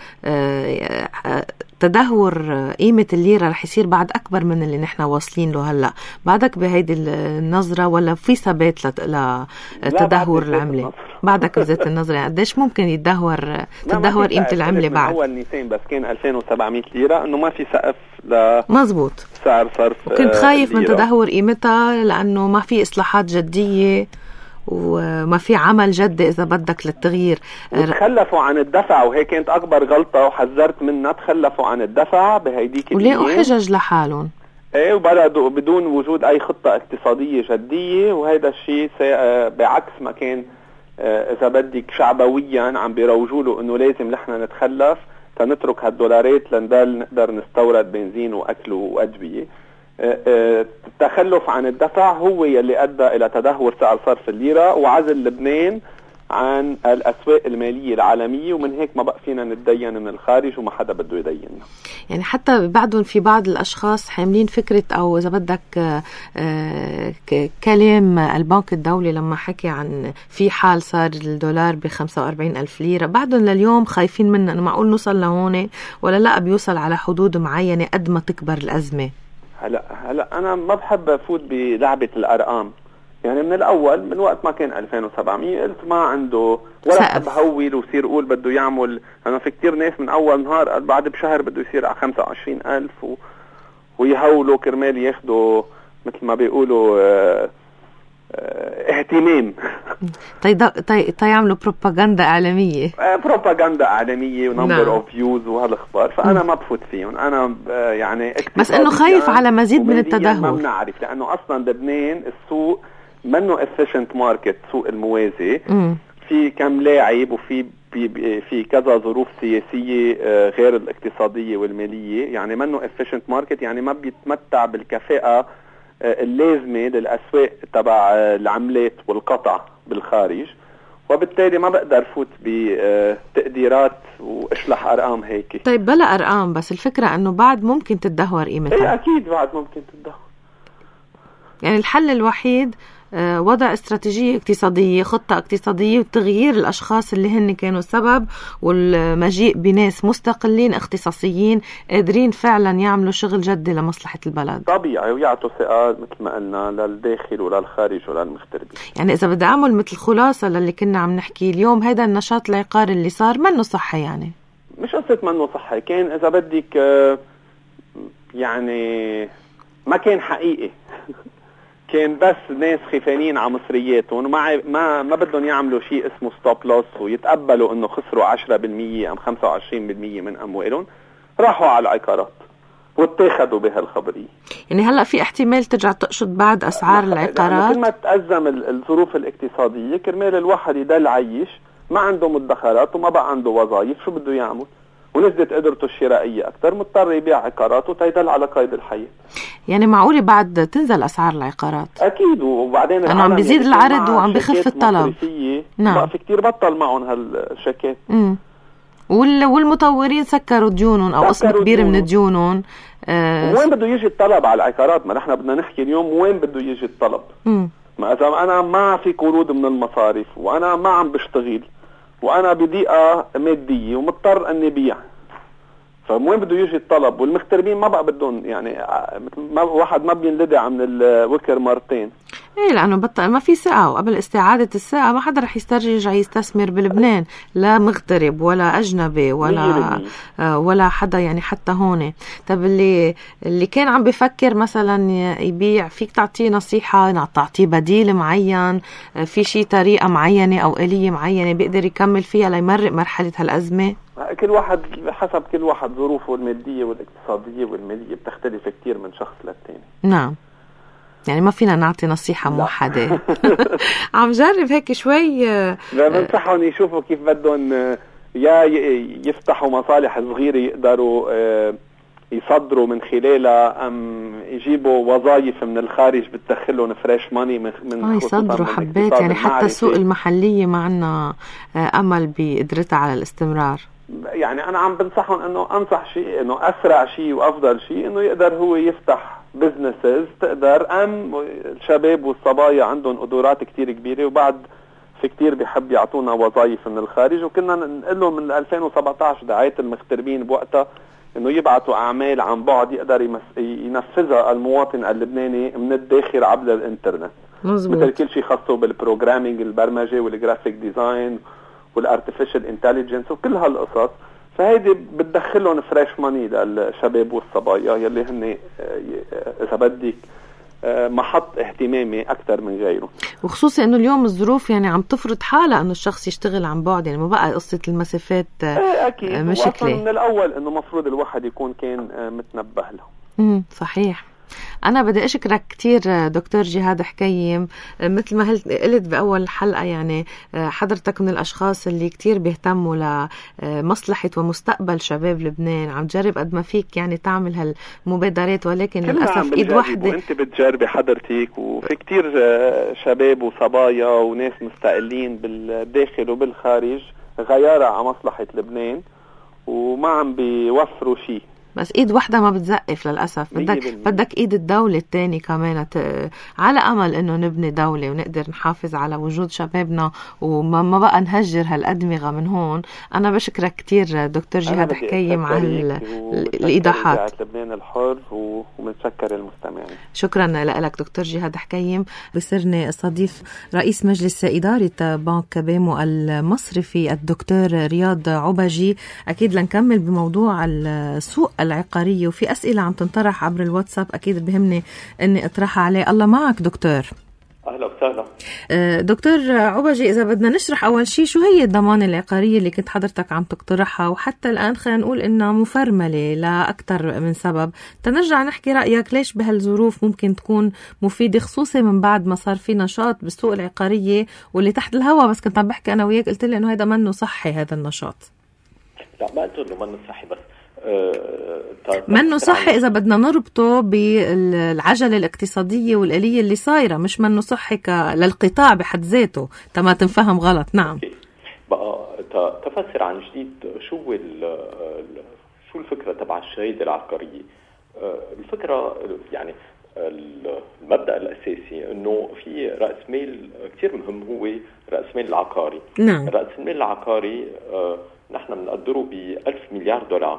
تدهور قيمة الليرة رح يصير بعد أكبر من اللي نحن واصلين له هلأ. بعدك بهيدي النظرة ولا في ثبات لتدهور العملة؟ بعدك بذات النظرة، يعني قديش ممكن يتدهور تدهور قيمة العملة بعد؟ أول نيسان بس كان ألفين وسبعمية ليرة، أنه ما في سقف ل مزبوط سعر صرف. وكنت خايف من تدهور قيمتها لأنه ما في إصلاحات جدية وما في عمل جدي إذا بدك للتغيير. تخلفوا عن الدفع، وهي كانت أكبر غلطة وحذرت منها. تخلفوا عن الدفع بهيديك وليقوا حجج لحالهم، ايه، وبلدوا بدون وجود أي خطة اقتصادية جدية. وهذا الشيء بعكس ما كان إذا بدك شعبويا عم بيروجوا له إنه لازم نحن نتخلف تنترك هالدولارات لندل نقدر نستورد بنزين وأكل وأدوية. التخلف عن الدفع هو يلي أدى إلى تدهور سعر صرف الليرة وعزل لبنان عن الأسواق المالية العالمية، ومن هيك ما بقى فينا نتدين من الخارج وما حدا بده يديننا. يعني حتى بعدهم في بعض الأشخاص حاملين فكرة، أو إذا بدك كلام البنك الدولي لما حكي عن في حال صار الدولار بخمسة وأربعين ألف ليرة، بعدهم لليوم خايفين منه أنه معقول نوصل لهون ولا لا، بيوصل على حدود معينة قد ما تكبر الأزمة. هلا هلا أنا ما بحب أفوت بلعبة الأرقام. يعني من الأول من وقت ما كان ألفين وسبعمية قلت ما عنده ولا بهول وصير قول بده يعمل. أنا في كتير ناس من أول نهار بعد بشهر بده يصير على خمسة وعشرين ألف و... ويهولوا كرمال ياخدوا مثل ما بيقولوا اه اه اهتمام. طيب طيب يعملوا بروباغندا إعلامية اه بروباغندا إعلامية ونمبر أوف فيوز وهالأخبار، فأنا ما بفوت فيهم. أنا اه يعني بس إنه خايف على مزيد من التدهور. ما بنعرف لأنه أصلا لبنان السوق منه efficient market، سوق الموازي. م. في كم لاعب وفي في كذا ظروف سياسية غير الاقتصادية والمالية، يعني منه efficient market، يعني ما بيتمتع بالكفاءة اللازمة للأسواق تبع العملات والقطع بالخارج. وبالتالي ما بقدر فوت بتقديرات واشلح ارقام هيك. طيب بلا ارقام، بس الفكره انه بعد ممكن تتدهور قيمتها. ايه اكيد بعد ممكن تتدهور. يعني الحل الوحيد وضع استراتيجية اقتصادية، خطة اقتصادية، وتغيير الأشخاص اللي هن كانوا السبب، والمجيء بناس مستقلين اختصاصيين قادرين فعلا يعملوا شغل جدي لمصلحة البلد طبيعي، ويعطوا ثقة مثل ما قلنا للداخل وللخارج وللمغتربين. يعني إذا بدي أعمل مثل خلاصة للي كنا عم نحكي اليوم، هيدا النشاط العقاري اللي صار منه صحة. يعني مش قصة منه صحة، كان إذا بدك يعني ما كان حقيقي كان بس ناس خيفانين على مصرياتهم وما ما ما بدهم يعملوا شيء اسمه ستوب لوس ويتقبلوا انه خسروا عشرة بالمية ام خمسة وعشرين بالمية من اموالهم، راحوا على العقارات واتخذوا بهالخبرية. يعني هلا في احتمال ترجع تقشط بعد اسعار العقارات كل ما تأزم الظروف الاقتصادية كرمال الواحد يضل عايش، ما عنده مدخرات وما بقى عنده وظائف، شو بده يعمل؟ ونزلت قدرته الشرائية أكتر، مضطر يبيع عقاراته تيدل على قيد الحياة. يعني معقولة بعد تنزل أسعار العقارات؟ أكيد، وبعدين أنه عم بيزيد العرض وعم بخف الطلب. نعم. بقى في كتير بطل معهم هالشيكات. امم والمطورين سكروا ديونهم أو قسم كبير من ديونهم. آه وين بده يجي الطلب على العقارات؟ ما نحن بدنا نحكي اليوم وين بده يجي الطلب. امم ما إذا أنا ما في قروض من المصارف وأنا ما عم بشتغل وأنا بضيقة مادية ومضطر أني بيع، فوين بده يجي الطلب؟ والمغتربين ما بقى بدهم، يعني ما واحد ما بينلدع من الوكر مرتين. ايه لانه بطل ما في ثقه، وقبل استعاده الثقه ما حدا رح يسترجع يستثمر بلبنان، لا مغترب ولا اجنبي ولا آه ولا حدا يعني حتى هون. طب اللي اللي كان عم بفكر مثلا يبيع، فيك تعطيه نصيحه، تعطيه بديل معين، في شيء طريقه معينه او آلية معينه بيقدر يكمل فيها ليمرق مرحله هالازمه؟ كل واحد حسب كل واحد ظروفه الماديه والاقتصاديه والماليه بتختلف كتير من شخص للتاني. نعم، يعني ما فينا نعطي نصيحة موحدة. عم جرب هيك شوي. لا بنصحهم يشوفوا كيف بدهم يا يفتحوا مصالح صغيرة يقدروا يصدروا من خلالها، أم يجيبوا وظائف من الخارج بتدخلهم فريش ماني من آه يصدروا حبيت. يعني حتى السوق المحلية ما عنا أمل بقدرتها على الاستمرار. يعني أنا عم بنصحهم أنه أنصح شيء، أنه أسرع شيء وأفضل شيء أنه يقدر هو يفتح بزنسز تقدر. أم الشباب والصبايا عندهم قدرات كتير كبيرة، وبعد في كتير بيحب يعطونا وظائف من الخارج، وكنا نقول لهم من ألفين وسبعة عشر دعاية المغتربين بوقتها انه يبعثوا اعمال عن بعد يقدر ينفذها المواطن اللبناني من الداخل عبر الانترنت. مزبوط. مثل كل شيء خاصه بالبروجرامينج، البرمجه والجرافيك ديزاين والارتفيشال انتليجنس وكل هالقصص. فهيدي بتدخلهم فريش ماني للشباب والصبايا يلي هن اذا بدك محط اهتمامي اكثر من غيره. وخصوصا انه اليوم الظروف يعني عم تفرض حالها انه الشخص يشتغل عن بعد، يعني ما بقى قصه المسافات ايه اكيد مشكله. من الاول انه مفروض الواحد يكون كان متنبه له. امم صحيح. أنا بدي أشكرك كتير دكتور جهاد حكيم، مثل ما قلت بأول حلقة يعني حضرتك من الأشخاص اللي كتير بيهتموا لمصلحة ومستقبل شباب لبنان، عم تجرب قد ما فيك يعني تعمل هالمبادرات، ولكن للأسف إيد واحدة. وانت بتجربي حضرتك، وفي كتير شباب وصبايا وناس مستقلين بالداخل وبالخارج غيارة على مصلحة لبنان وما عم بيوفروا شيء. بس ايد واحدة ما بتزقف للأسف، بدك بدك ايد الدولة الثانية كمان على أمل انه نبني دولة ونقدر نحافظ على وجود شبابنا وما ما بقى نهجر هالأدمغة من هون. أنا بشكرك كتير دكتور جهاد حكيم على الإيضاحات. لبنان الحر ومتشكر المستمعين. شكرا لك دكتور جهاد حكيم. بصيرني استضيف رئيس مجلس إدارة بنك بيمو المصرفي الدكتور رياض عبجي، أكيد لنكمل بموضوع السوق العقارية، وفي أسئلة عم تنطرح عبر الواتساب أكيد بهمني أني أطرحها عليه. الله معك دكتور. أهلا وسهلا دكتور عبجي، إذا بدنا نشرح أول شيء شو هي الضمانة العقارية اللي كنت حضرتك عم تقترحها، وحتى الآن خلينا نقول إنها مفرملة لأكثر من سبب، تنرجع نحكي رأيك ليش بهالظروف ممكن تكون مفيدة، خصوصا من بعد ما صار في نشاط بالسوق العقارية واللي تحت الهواء. بس كنت عم بحكي أنا وياك قلت لي إنه هذا منه صحي هذا النشاط. لا ما قلت إنه منه صحي، بس منه صحي إذا بدنا نربطه بالعجلة الاقتصادية والآلية اللي صايرة، مش منه صحي للقطاع بحد ذاته تما تنفهم غلط. نعم. بقى تفسر عن جديد شو شو الفكرة تبع الشهادة العقارية. الفكرة يعني المبدأ الأساسي إنه في رأس مال كتير مهم هو رأس مال العقاري. نعم. رأس المال العقاري نحن بنقدره بألف مليار دولار.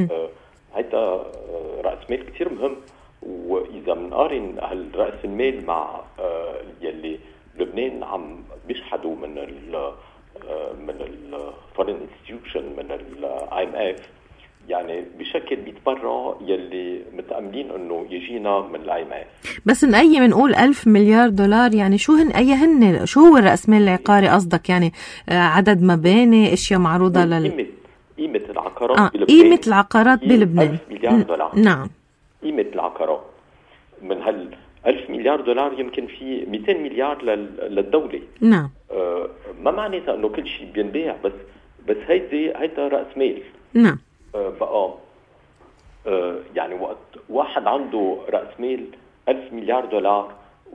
هذا رأس مال كتير مهم، وإذا بنقارن هالرأس المال مع يلي لبنان عم بيشحدوا من ال من الفورين انستيتيوشن من الاي ام اف، يعني بشكل بيتبرع يلي متأملين انه يجينا من الاي ام اف. بس من اي بنقول ألف مليار دولار، يعني شو هن اي هن شو هو الرأس مال العقاري قصدك؟ يعني عدد مباني، اشياء معروضه لل قيمه قيمه العقارات آه. بلبنان. قيمه العقارات بلبنان ألف مليار دولار. نعم. قيمه العقارات من هال ألف مليار دولار يمكن في مئتين مليار للدوله. نعم. آه ما معناتها انه كل شيء بينباع، بس بس هيدي هيدا رأس مال. نعم. آه بقى آه يعني وقت واحد عنده رأس مال ألف مليار دولار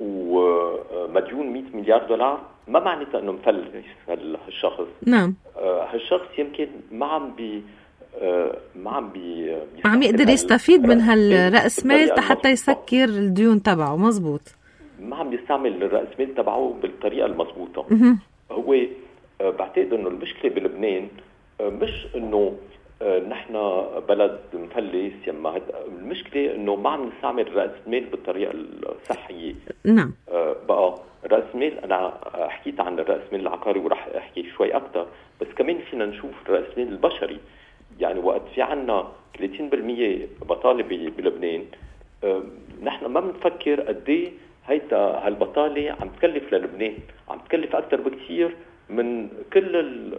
ومديون مئة مليار دولار، ما معناتها انه مفلس هالشخص. نعم. آه هالشخص يمكن ما عم بي آه ما عم بي ما عم يقدر يستفيد من هالرأس مال حتى يسكر الديون تبعه. مزبوط. ما عم يستعمل الرأس مال تبعه بالطريقة المضبوطة. هو آه بعتقد انه المشكلة بلبنان آه مش انه آه نحن بلد مفلس يما، المشكلة انه ما عم نستعمل رأس مال بالطريقة الصحية. نعم. آه بقى رأس مال، انا حكيت عن الرأس مال العقاري وراح احكي شوي اكتر، بس كمان فينا نشوف الرأس مال البشري. يعني وقت في عنا ثلاثين بالمية بطالة بلبنان، آه نحن ما بنفكر قد ايه هيدا هالبطالة عم تكلف للبنان، عم تكلف أكثر بكثير من كل ال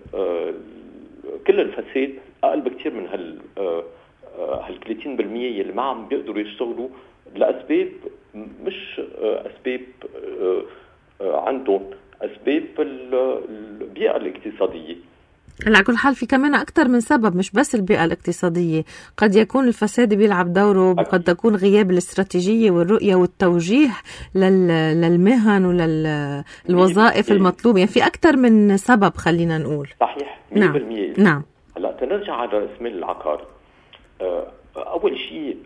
كل الفساد، أقل بكثير من هال هال ثلاثين بالمية اللي ما عم بيقدروا يشتغلوا لأسباب مش أسباب عندهم، أسباب البيئة الاقتصادية. على كل حال في كمان أكثر من سبب، مش بس البيئة الاقتصادية، قد يكون الفساد بيلعب دوره، قد تكون غياب الاستراتيجية والرؤية والتوجيه للمهن وللوظائف المطلوبة. يعني في أكثر من سبب خلينا نقول. صحيح مية بالمية. نعم. نعم. هلا تنرجع على رأس مال العقاري. أول شيء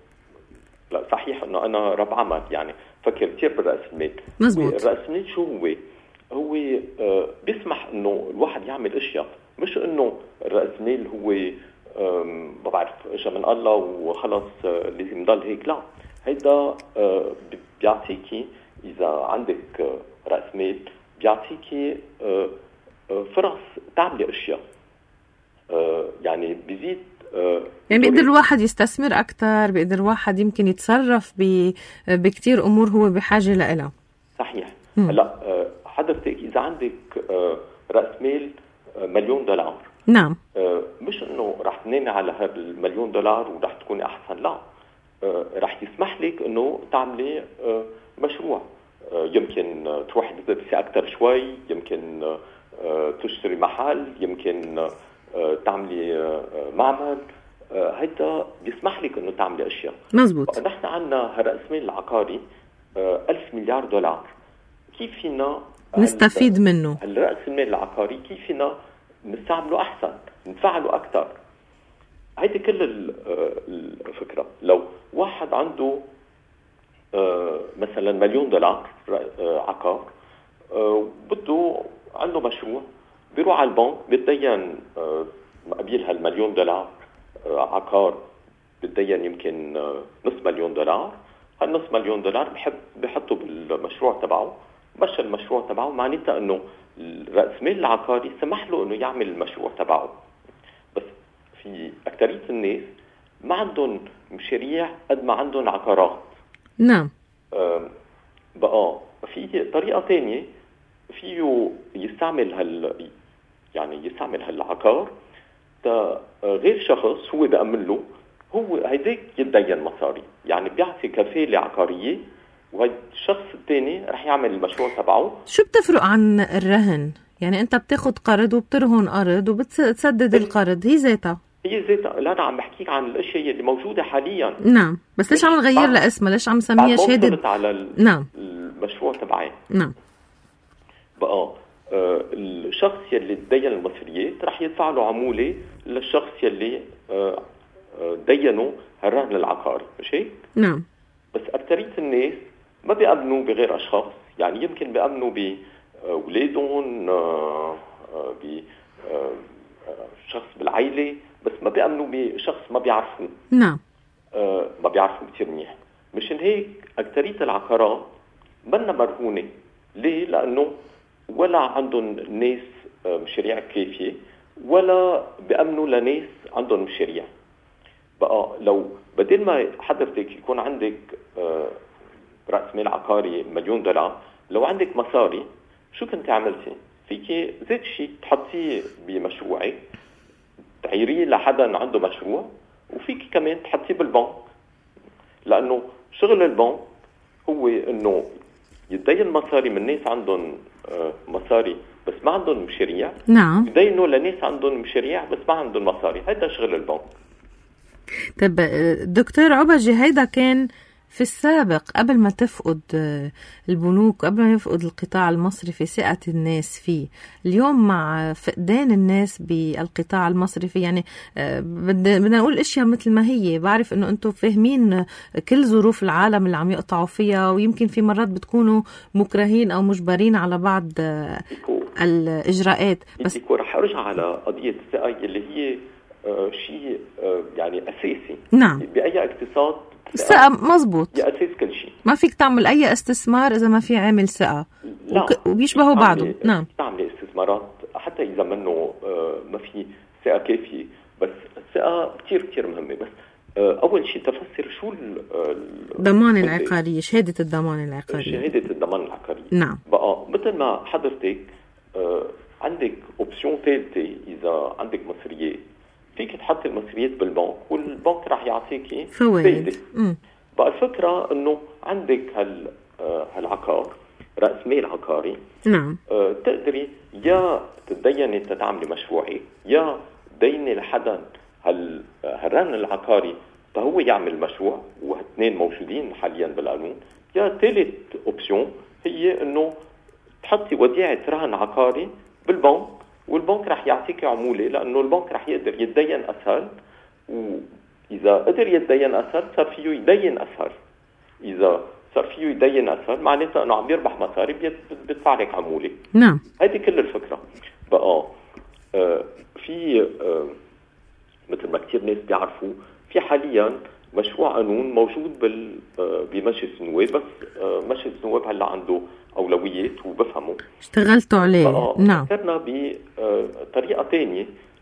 لا صحيح إنه أنا رب عمل، يعني فكر كثير بالرأس المال. مزبوط. الرأس المال شو هو؟ هو آه بيسمح انه الواحد يعمل اشياء، مش انه الرأس مال هو ما بعرف اجى من الله وخلص آه لازم يضل هيك. لا، هيدا آه بيعطيكي اذا عندك آه رأس مال بيعطيكي آه آه فرص تعملي اشياء، آه يعني بيزيد آه يعني بيقدر الواحد يستثمر اكثر، بيقدر الواحد يمكن يتصرف بكتير امور هو بحاجه لها. صحيح. هلا آه حضرتك إذا عندك رأس مال مليون دولار، نعم، مش إنه رح تنامي على هذا المليون دولار ورح تكوني أحسن، لا، رح يسمح لك إنه تعملي مشروع. يمكن تروحي تدرسي أكثر شوي، يمكن تشتري محل، يمكن تعملي معمل. هيدا بيسمح لك إنه تعملي أشياء. مزبوط. نحن عنا رأس مال العقاري ألف مليار دولار، كيف فينا نستفيد منه؟ الرأس المال العقاري كيف فينا نستعمله أحسن، نفعله أكثر؟ هيدي كل الفكرة. لو واحد عنده مثلا مليون دولار عقار، بده عنده مشروع، بيروح على البنك بيتدين مقابل هالمليون دولار عقار، بيتدين يمكن نص مليون دولار. هالنص مليون دولار بحب بحطه بالمشروع تبعه، مشى المشروع تبعه، معناتها انه الرأس مال العقاري سمح له انه يعمل المشروع تبعه. بس في اكثرية الناس ما عندهم مشاريع قد ما عندهم عقارات. نعم. بقى في طريقة تانية فيه يستعمل هال يعني يستعمل هالعقار تا غير شخص هو بأمن له، هو هيداك يتدين مصاري، يعني بيعطي كفالة عقارية، وهذا الشخص الثاني رح يعمل المشروع تبعه. شو بتفرق عن الرهن؟ يعني انت بتاخد قرض وبترهن قرض وبتسدد القرض، هي ذاتها هي ذات لا أنا عم بحكيك عن الأشياء اللي موجودة حاليا. نعم بس ليش عم نغير لها اسمها؟ ليش عم نسميها شهادة على ال... نعم المشروع تبعي؟ نعم بقى آه الشخص يلي تدين المصريات رح يدفع له عمولة للشخص يلي آه آه دينه هالرهن العقاري، مش هيك؟ نعم. بس أكترية الناس ما بيأمنوا بغير أشخاص، يعني يمكن بيأمنوا بأولادهم آه آه بشخص بالعائلة، بس ما بيأمنوا بشخص ما بيعرفوه. نعم. آه ما بيعرفوا كتير منيح. مشان هيك أكترية العقارات منا مرهونة. ليه؟ لأنه ولا عندهم ناس مشاريع كافية ولا بيأمنوا لناس عندهم مشاريع. بقى لو بدل ما حضرتك يكون عندك رأس مال عقاري مليون دولار، لو عندك مصاري شو كنت عملتي؟ فيكي زيت شيء تحطيه بمشروعك، تعيريه لحدا عنده مشروع، وفيكي كمان تحطيه بالبنك، لأنه شغل البنك هو إنه يدين مصاري من ناس عندهم مصاري بس ما عندهم مشاريع. نعم. يدينوا لناس عندهم مشاريع بس ما عندهم مصاري. هذا شغل البنك. طب دكتور عبجي، هيدا كان في السابق قبل ما تفقد البنوك، قبل ما يفقد القطاع المصرفي ثقة الناس فيه. اليوم مع فقدان الناس بالقطاع المصرفي، يعني بدنا نقول اشياء مثل ما هي. بعرف انه انتم فاهمين كل ظروف العالم اللي عم يقطعوا فيها، ويمكن في مرات بتكونوا مكرهين او مجبرين على بعض الاجراءات. بس رح ارجع على قضية الثقة اللي هي آه شيء آه يعني اساسي. نعم. باي اقتصاد الثقة مزبوط، هي اساس كل شيء. ما فيك تعمل اي استثمار اذا ما في عامل ثقة. وك... وبيشبهوا بعضهم. نعم. تعمل استثمارات حتى اذا منه آه ما في ثقة كافية، بس الثقة كثير كثير مهمة. بس آه اول شيء تفسر شو الضمان العقاري، شهادة الضمان العقاري. شهادة الضمان العقاري. نعم. بقى مثل ما حضرتك آه عندك اوبسيون ثالثة، اذا عندك مصريات فيك تحط المصريات بالبنك، والبنك راح يعطيكي فوائد. بقى الفكرة انه عندك هال هالعقار رأس مال عقاري. نعم. آه تقدري يا تديني تتعملي مشروعي، يا ديني لحدا هال هالرهن العقاري فهو يعمل مشروع، واثنين موجودين حاليا بالقانون. يا ثالث اوبسيون هي انه تحطي وديعة رهن عقاري بالبنك، والبنك رح يعطيك عمولة، لأنه البنك رح يقدر يتدين أسهل، وإذا قدر يتدين أسهل صار فيه يدين أسهل. إذا صار فيه يدين أسهل معناتها أنه عم يربح مصاري بيدفع لك عمولة. نعم. هذه كل الفكرة. بقى آه في آه مثل ما كتير ناس بيعرفوا، في حاليا مشروع قانون موجود بال آه بمجلس النواب، بس آه مجلس النواب هلا عنده أولويات وبفهموا. اشتغلتوا عليه. نعم. فكرنا بطريقة تانية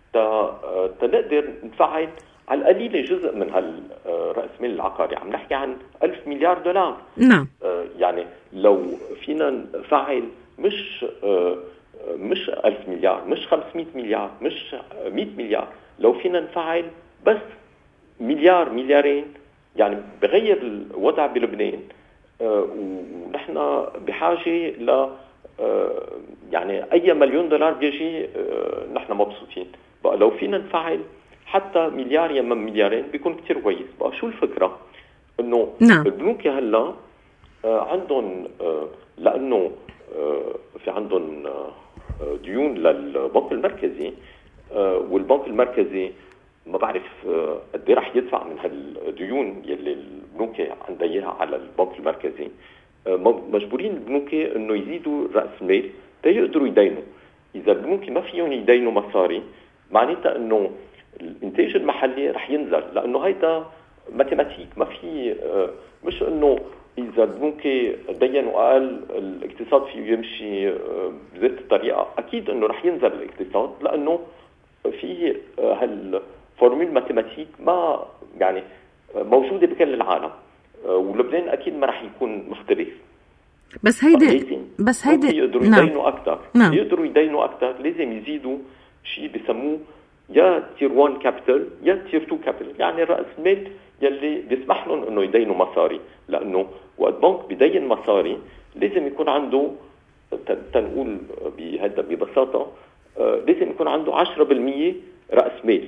تنقدر نفعل على القليلة جزء من هالرأس مال العقاري. عم نحكي عن ألف مليار دولار. نعم. يعني لو فينا نفعل مش مش ألف مليار، مش خمسمائة مليار، مش مئة مليار، لو فينا نفعل بس مليار مليارين، يعني بغير الوضع بلبنان. آه ونحن بحاجة ل آه يعني أي مليون دولار بيجي آه نحن مبسوطين. بقى لو فينا نفعل حتى مليار يما مليارين بيكون كتير كويس. بقى شو الفكرة؟ إنه نعم. البنوك هلا عندهم لأنه في عندهم ديون للبنك المركزي، والبنك المركزي ما بعرف قد ايه رح يدفع من هالديون يلي البنوك عندها اياها على البنك المركزي. مجبورين البنوك انه يزيدوا راس المال تيقدروا يدينوا. اذا البنوك ما فيهم يدينوا مصاري معناتها انه الانتاج المحلي رح ينزل، لانه هيدا ماتيماتيك. ما في مش انه اذا البنوك دينوا اقل الاقتصاد فيه يمشي بذات الطريقه. اكيد انه رح ينزل الاقتصاد، لانه في هالفورمول ماتيماتيك ما يعني موجوده بكل العالم، ولبنان اكيد ما رح يكون مختلف. بس هيدي بس هيدي يقدروا نعم. يدينوا اكثر. نعم. يقدروا يدينوا اكثر لازم يزيدوا شيء بسموه يا تير واحد كابيتال يا تير اثنين كابيتال، يعني راس المال يلي بيسمح لهم انه يدينوا مصاري. لانه وقت بنك بدين مصاري لازم يكون عنده، تنقول بهذا ببساطه، لازم يكون عنده عشرة بالمئة راس مال.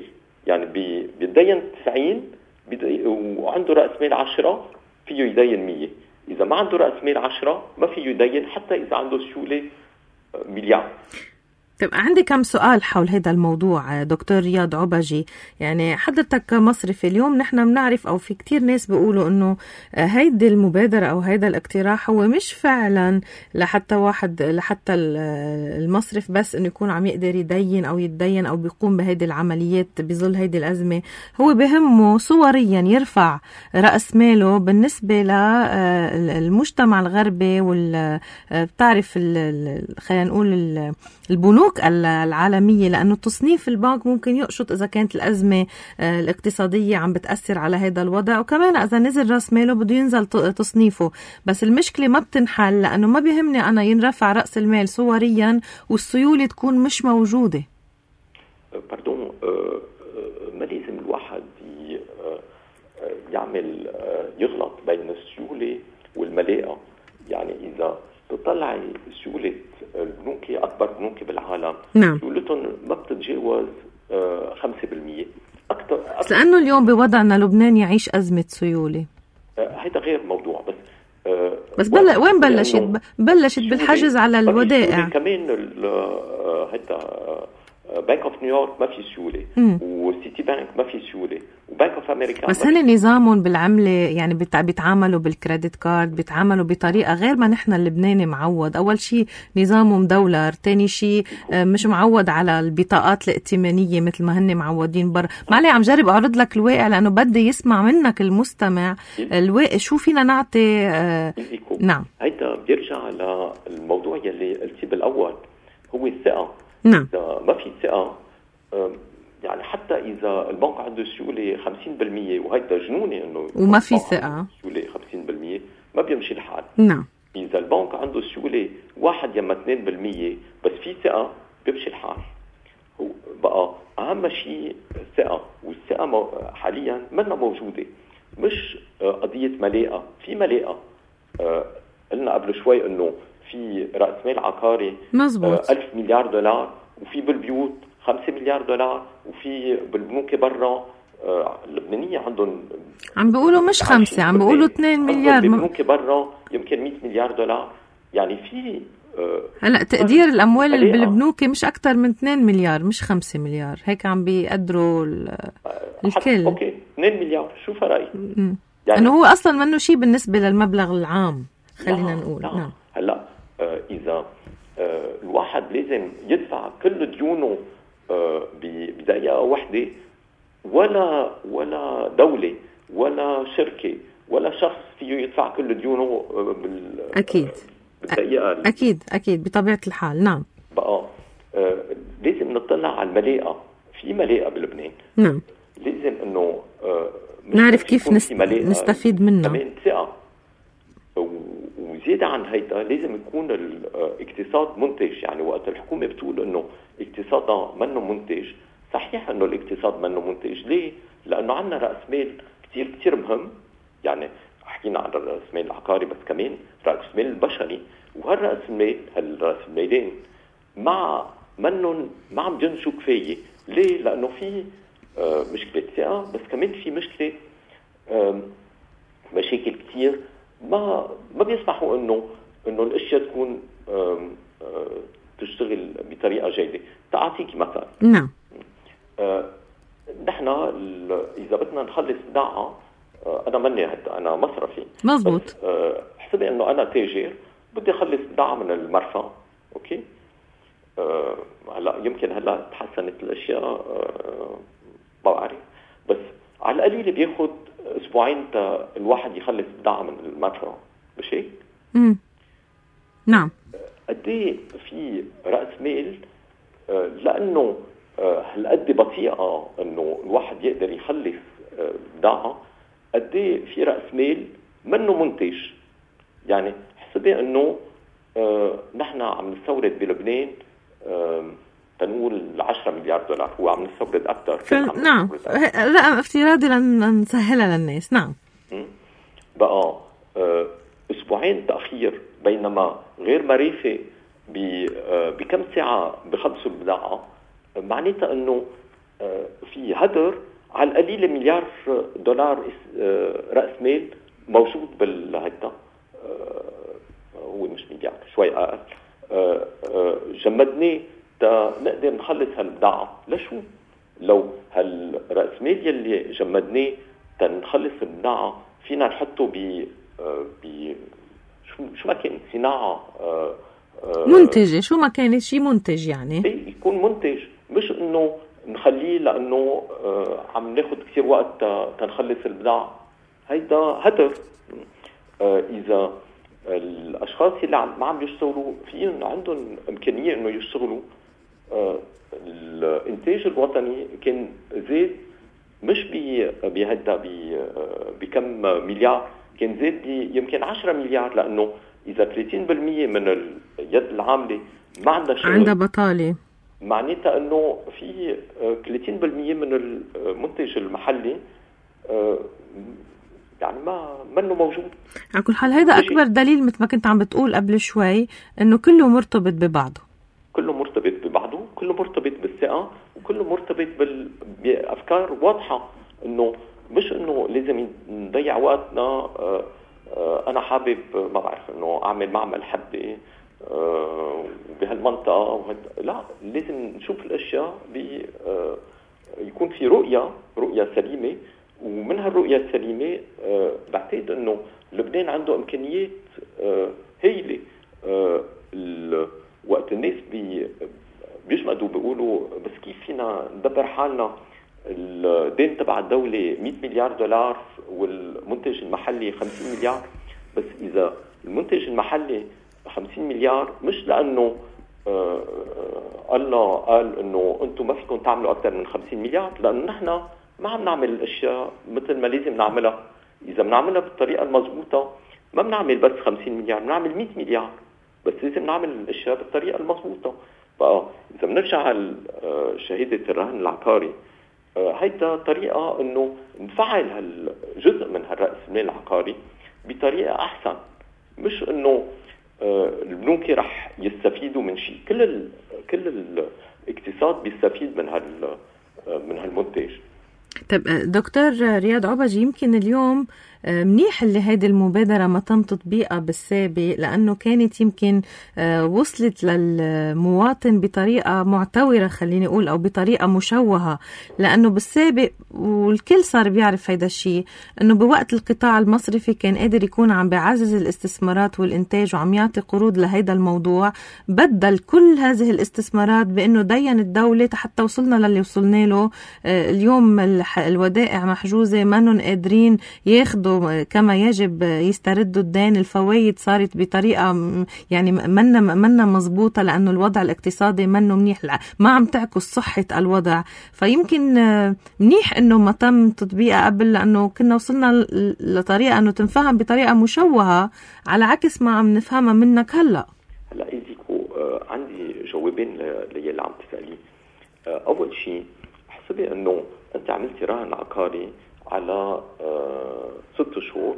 يعني بيدين تسعين وعنده رأس مال عشرة فيه يدين مية. إذا ما عنده رأس مال عشرة ما فيه يدين حتى إذا عنده سيولة مليار. طيب عندي كم سؤال حول هذا الموضوع دكتور رياض عبجي. يعني حضرتك كمصرفي اليوم نحن بنعرف أو في كتير ناس بيقولوا إنه هيدي المبادرة أو هيدا الاقتراح هو مش فعلا لحتى واحد لحتى المصرف بس إنه يكون عم يقدر يدين أو يتدين أو بيقوم بهيدي العمليات بظل هيدي الأزمة. هو بهمه صوريا يرفع رأس ماله بالنسبة للمجتمع الغربي وال بتعرف خلينا نقول البنوك العالمية، لأنه تصنيف البنك ممكن يقشط إذا كانت الأزمة الاقتصادية عم بتأثر على هذا الوضع، وكمان إذا نزل رأس ماله بده ينزل تصنيفه. بس المشكلة ما بتنحل لأنه ما بيهمني أنا ينرفع رأس المال صوريا والسيولة تكون مش موجودة. باردون، ما لازم الواحد يعمل يغلط بين السيولة والملاءة. يعني إذا تطلعي سيولة البنوك أكبر بنوك بالعالم نعم. سيولتهم ما بتتجاوز خمسة بالمية أكتر, أكتر. لأنه اليوم بوضعنا لبنان يعيش أزمة سيولة. هذا غير موضوع. بس بس بل... وين بلشت؟ بلشت بالحجز على الودائع. كمان هذا بنك اوف نيويورك ما في سيوله، وسيتي بانك ما في سيوله، وبنك اوف امريكا. بس هن نظامهم بالعمله يعني بيتعاملوا بالكريدت كارد، بيتعاملوا بطريقه غير ما نحن اللبناني معود. اول شيء نظامهم دولار، ثاني شيء مش معود على البطاقات الائتمانيه مثل ما هن معودين برا. معلي عم جرب اعرض لك الواقع لانه بدي يسمع منك المستمع الواقع شو فينا نعطي. آه نعم، هيدا بيرجع للموضوع يلي قلتي بالاول، هو الثقه. نعم. إذا ما في ثقة، يعني حتى إذا البنك عنده سيولة خمسين بالمية وهيدا جنوني إنه وما في ثقة سيولة خمسين بالمية ما بيمشي الحال. نعم. إذا البنك عنده سيولة واحد يما اثنين بالمية بس في ثقة بيمشي الحال. هو بقى أهم شيء الثقة، والثقة حاليا منا موجودة. مش قضية ملاءة، في ملاءة. قلنا قبل شوي إنه في رأس مال عقاري مزبوط. ألف مليار دولار، وفي بالبيوت خمسة مليار دولار، وفي بالبنوك برا اللبنانية عندهم عم بيقولوا مش خمسة، عم بيقولوا اثنين مليار. بالبنوك برا يمكن مئة مليار دولار. يعني في هلا تقدير الأموال اللي بالبنوك مش أكتر من اثنين مليار مش خمسة مليار، هيك عم بيقدروا الكل. أوكي اثنين مليار شو فرق؟ يعني أنه هو أصلا منه شيء بالنسبة للمبلغ العام خلينا نعم نقول. نعم. نعم. هلا آه إذا آه الواحد لازم يدفع كل ديونه آه بدقيقة واحدة، ولا ولا دولة ولا شركة ولا شخص فيه يدفع كل ديونه آه بال أكيد بالدقيقة. أكيد أكيد بطبيعة الحال. نعم. بقى آه لازم نطلع على الملاءة. في ملاءة بلبنان. نعم. لازم إنه آه نعرف كيف نست... نستفيد منه. كمان ثقة. وزيادة عن هيدا لازم يكون الاقتصاد منتج. يعني وقت الحكومة بتقول انه اقتصادها منه منتج، صحيح انه الاقتصاد منه منتج. ليه؟ لانه عندنا رأس مال كتير كتير مهم. يعني حكينا عن الرأس مال العقاري بس كمان رأس مال البشري، وهالرأس المال هالرأس المالين مع منهم ما عم ينشوا كفاية. ليه؟ لانه في مشكلة ثقة، بس كمان في مشكلة مشاكل كتير ما ما بيسمحوا انه انه الاشياء تكون آم آم تشتغل بطريقه جيده. تعطيك مثل. نعم. آه نحن اذا بدنا نخلص بضاعه، آه انا مني هدا انا مصرفي. مزبوط. آه حسبي انه انا تاجر بدي اخلص بضاعه من المرفأ. اوكي. آه هلا يمكن هلا تحسنت الاشياء، آه ما بعرف، بس على القليل بياخد اسبوعين تا الواحد يخلص بضاعه من المرفأ، مش هيك؟ امم نعم. قد ايه في راس مال آه لانه آه هالقد بطيئه انه الواحد يقدر يخلص آه بضاعه. قد ايه في راس مال منه منتج. يعني حسبي انه آه نحن عم نستورد بلبنان آه تنقول عشرة مليار دولار، هو عم نستورد أكثر. فل... نعم، رقم افتراضي لنسهلها للناس. نعم. بقى آه أسبوعين تأخير، بينما غير مريفة آه بكم ساعة بخلصوا البضاعة، معناتها أنه في هدر على القليل مليار دولار رأس مال موجود بالهيدا، هو مش مليار شوي أقل، جمدناه تا نقدر نخلص هالبضاعة. لشو؟ لو هالرأس مال يلي جمدناه تا نخلص البضاعة فينا نحطه ب ب شو شو ما كان صناعة منتجة، شو ما كانت شيء منتج، يعني يكون منتج، مش انه نخليه لانه عم ناخد كثير وقت تنخلص البضاعة. هيدا هدر. اذا الاشخاص اللي ما عم يشتغلوا في عندهم امكانية انه يشتغلوا، الانتاج الوطني كان زاد مش بهيدا بكم مليار، كان زاد يمكن عشرة مليار، لانه اذا ثلاثين بالمية من اليد العاملة ما عندها شغل، عندها بطالة، معناتها انه في ثلاثين بالمية من المنتج المحلي يعني ما منه موجود. على كل حال هذا اكبر دليل مثل ما كنت عم بتقول قبل شوي انه كله مرتبط ببعضه، كله مرتبط ببعضه، كله مرتبط بالثقة، وكله مرتبط بافكار واضحة، انه مش انه لازم نضيع وقتنا. انا حابب ما بعرف انه اعمل معمل حبة بهالمنطقة، لا، لازم نشوف الاشياء ب يكون في رؤية رؤية سليمة، ومن هالرؤية السليمة بعتقد انه لبنان عنده امكانيات هائلة. وقت الناس بي بيجمدوا بيقولوا بس كيف فينا ندبر حالنا، الدين تبع الدولة مئة مليار دولار والمنتج المحلي خمسين مليار، بس إذا المنتج المحلي خمسين مليار مش لأنه آه الله قال إنه أنتم ما فيكم تعملوا أكثر من خمسين مليار، لأنه نحن ما عم نعمل الأشياء مثل ما لازم نعملها. إذا بنعملها بالطريقة المضبوطة ما بنعمل بس خمسين مليار، بنعمل مئة مليار، بس لازم نعمل الأشياء بالطريقة المضبوطة. بقى إذا بنرجع على شهادة الرهن العقاري، هيدا طريقة إنه نفعل هالجزء من هالرأس المال العقاري بطريقة أحسن، مش إنه البنوك رح يستفيدوا من شيء. كل ال كل الاقتصاد بيستفيد من هال من هالمنتج. طب دكتور رياض عبجي، يمكن اليوم منيح اللي هيدي المبادرة ما تم تطبيقها بالسابق، لأنه كانت يمكن وصلت للمواطن بطريقة معتورة خليني أقول، أو بطريقة مشوهة، لأنه بالسابق والكل صار بيعرف هيدا الشيء، أنه بوقت القطاع المصرفي كان قادر يكون عم بعزز الاستثمارات والإنتاج وعم يعطي قروض لهيدا الموضوع، بدل كل هذه الاستثمارات بأنه دين الدولة حتى وصلنا للي وصلنا له اليوم. الودائع محجوزة، ما قادرين ياخدوا كما يجب يستردوا الدين، الفوائد صارت بطريقة يعني منا منا مزبوطة، لأنه الوضع الاقتصادي منه منيح، ما عم تعكس صحة الوضع. فيمكن منيح إنه ما تم تطبيقها قبل، لأنه كنا وصلنا لطريقة إنه تنفهم بطريقة مشوهة على عكس ما عم نفهمها منك هلأ. هلأ إيديكو عندي جوابين للي عم تسألي. أول شيء حسبي إنه أنت عملتي رهن عقاري على آه ست شهور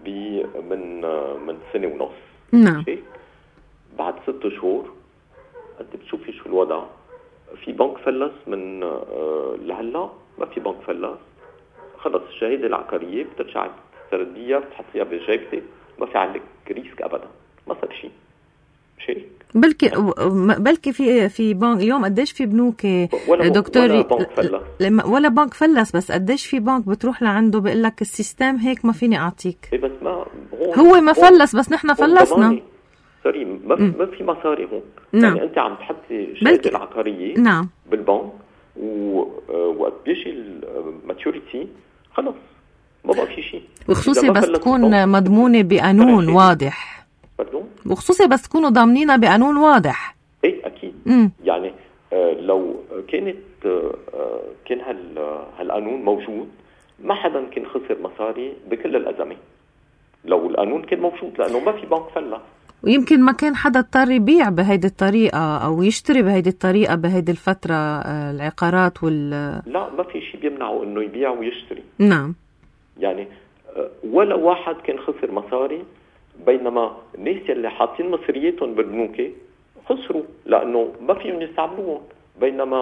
من آه من سنة ونص. نعم. بعد ست شهور أنت بتشوفي شو الوضع. في بنك فلس من آه لهلا؟ ما في بنك فلس. خلص الشهادة العقارية بترجعي تسترديها بتحطيها بجيبتك، ما في عندك ريسك أبدا، ما صار شيء. شيء بلكي بلكي في في بنك اليوم قديش في بنوك دكتور ولا بنك فلس ولا بنك فلس، بس قديش في بنك بتروح لعنده بيقول لك السيستم هيك ما فيني اعطيك. إيه بس ما هو ما فلس، بس نحن فلسنا. سوري، ما في ما في مصاري هون. نعم. يعني انت عم تحطي شهاده العقاريه نعم بالبنك، ووقت بيجي الماتيوريتي خلص ما بقى في شيء، وخصوصي بس تكون مضمونه بقانون واضح. pardon وخصوصي بس تكونوا ضامنينها بقانون واضح. ايه اكيد. مم. يعني آه لو كانت آه كان هال هالقانون موجود ما حدا كان خسر مصاري بكل الازمه. لو القانون كان موجود، لانه ما في بنك فلس، ويمكن ما كان حدا اضطر يبيع بهيدي الطريقه او يشتري بهيدي الطريقه بهيدي الفتره آه العقارات وال لا، ما في شيء بيمنعه انه يبيع ويشتري. نعم. يعني آه ولا واحد كان خسر مصاري، بينما الناس اللي حاطين مصرياتهم بالبنوك خسروا لانه ما فيهم يستعملوهم. بينما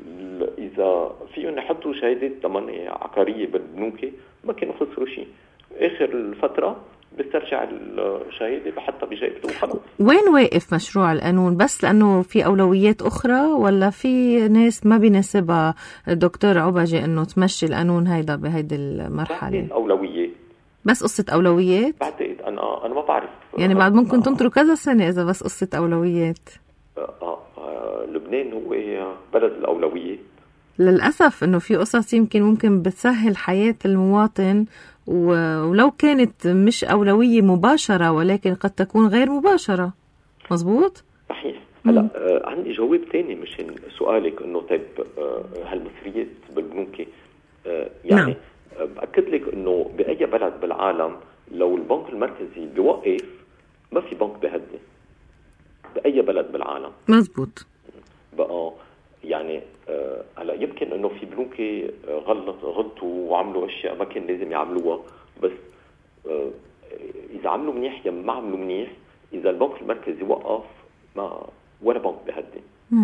إذا فيهم يحطوا شهادات ضمان عقارية بالبنوك ما كانوا خسروا شيء. آخر الفترة بسترجع الشهادة بحطها بجيبته وخلاص. وين واقف مشروع القانون؟ بس لأنه في أولويات أخرى ولا في ناس ما بيناسبها دكتور عبجي أنه تمشي القانون هيدا بهيدي المرحلة؟ أولويات بس قصة أولويات؟ بعتقد أنا أنا ما بعرف يعني بعد ممكن تنطروا كذا سنة إذا بس قصة أولويات. آه آه لبنان هو بلد الأولويات للأسف إنه في قصص يمكن ممكن بتسهل حياة المواطن ولو كانت مش أولوية مباشرة ولكن قد تكون غير مباشرة. مظبوط؟ صحيح. هلا آه عندي جواب تاني مشان سؤالك إنه طيب آه هالمصريات بالبنوك آه يعني نعم. آه بأكد لك إنه بأي بلد بالعالم لو البنك المركزي بيوقف ما في بنك بهدي بأي بلد بالعالم. مظبوط. بقى يعني هلا آه يمكن انه في بنوك آه غلط غلطوا وعملوا اشياء ما كان لازم يعملوها، بس آه اذا عملوا منيح يا ما عملوا منيح، اذا البنك المركزي وقف ما ولا بنك بهدي.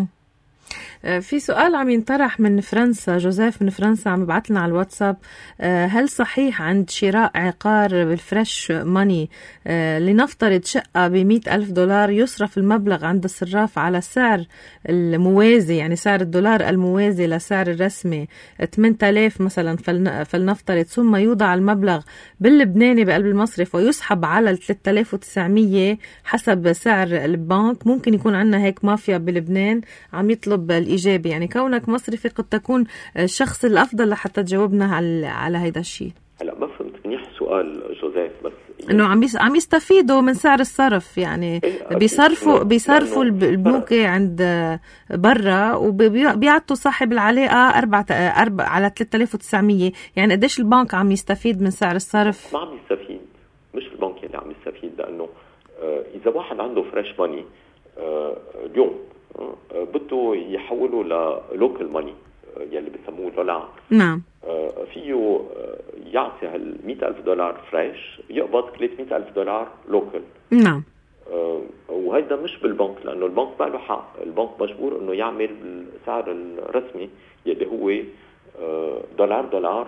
في سؤال عم ينطرح من فرنسا، جوزيف من فرنسا عم يبعث لنا على الواتساب، هل صحيح عند شراء عقار بالفريش ماني لنفترض شقة بمئة ألف دولار يصرف المبلغ عند الصراف على سعر الموازي، يعني سعر الدولار الموازي لسعر الرسمي ثمانية آلاف مثلا فلنفترض، ثم يوضع المبلغ باللبناني بقلب المصرف ويسحب على ثلاثة آلاف وتسعمية حسب سعر البنك؟ ممكن يكون عندنا هيك مافيا بلبنان عم يطلب الإيجابي، يعني كونك مصرفي قد تكون الشخص الأفضل لحتى تجاوبنا على على هيدا الشيء. هلا ما فهمت منيح سؤال جوزيف، بس يعني إنه عم عم يستفيدوا من سعر الصرف، يعني إيه بيصرفوا بيصرفوا البنوك عند برا وبيعطوا صاحب العلاقة أربعة أربعة على ثلاثة آلاف وتسعمية، يعني قديش البنك عم يستفيد من سعر الصرف؟ ما عم يستفيد، مش البنك اللي عم يستفيد، لأنه إذا واحد عنده فريش ماني اليوم بده يحوله للوكال ماني يلي بسموه دولار، نعم، فيه يعطي هال مئة ألف دولار فريش يقبض ثلاثمئة ألف دولار لوكال، نعم، وهيدا مش بالبنك، لأنه البنك ما له حق، البنك مجبور إنه يعمل السعر الرسمي يلي هو دولار دولار،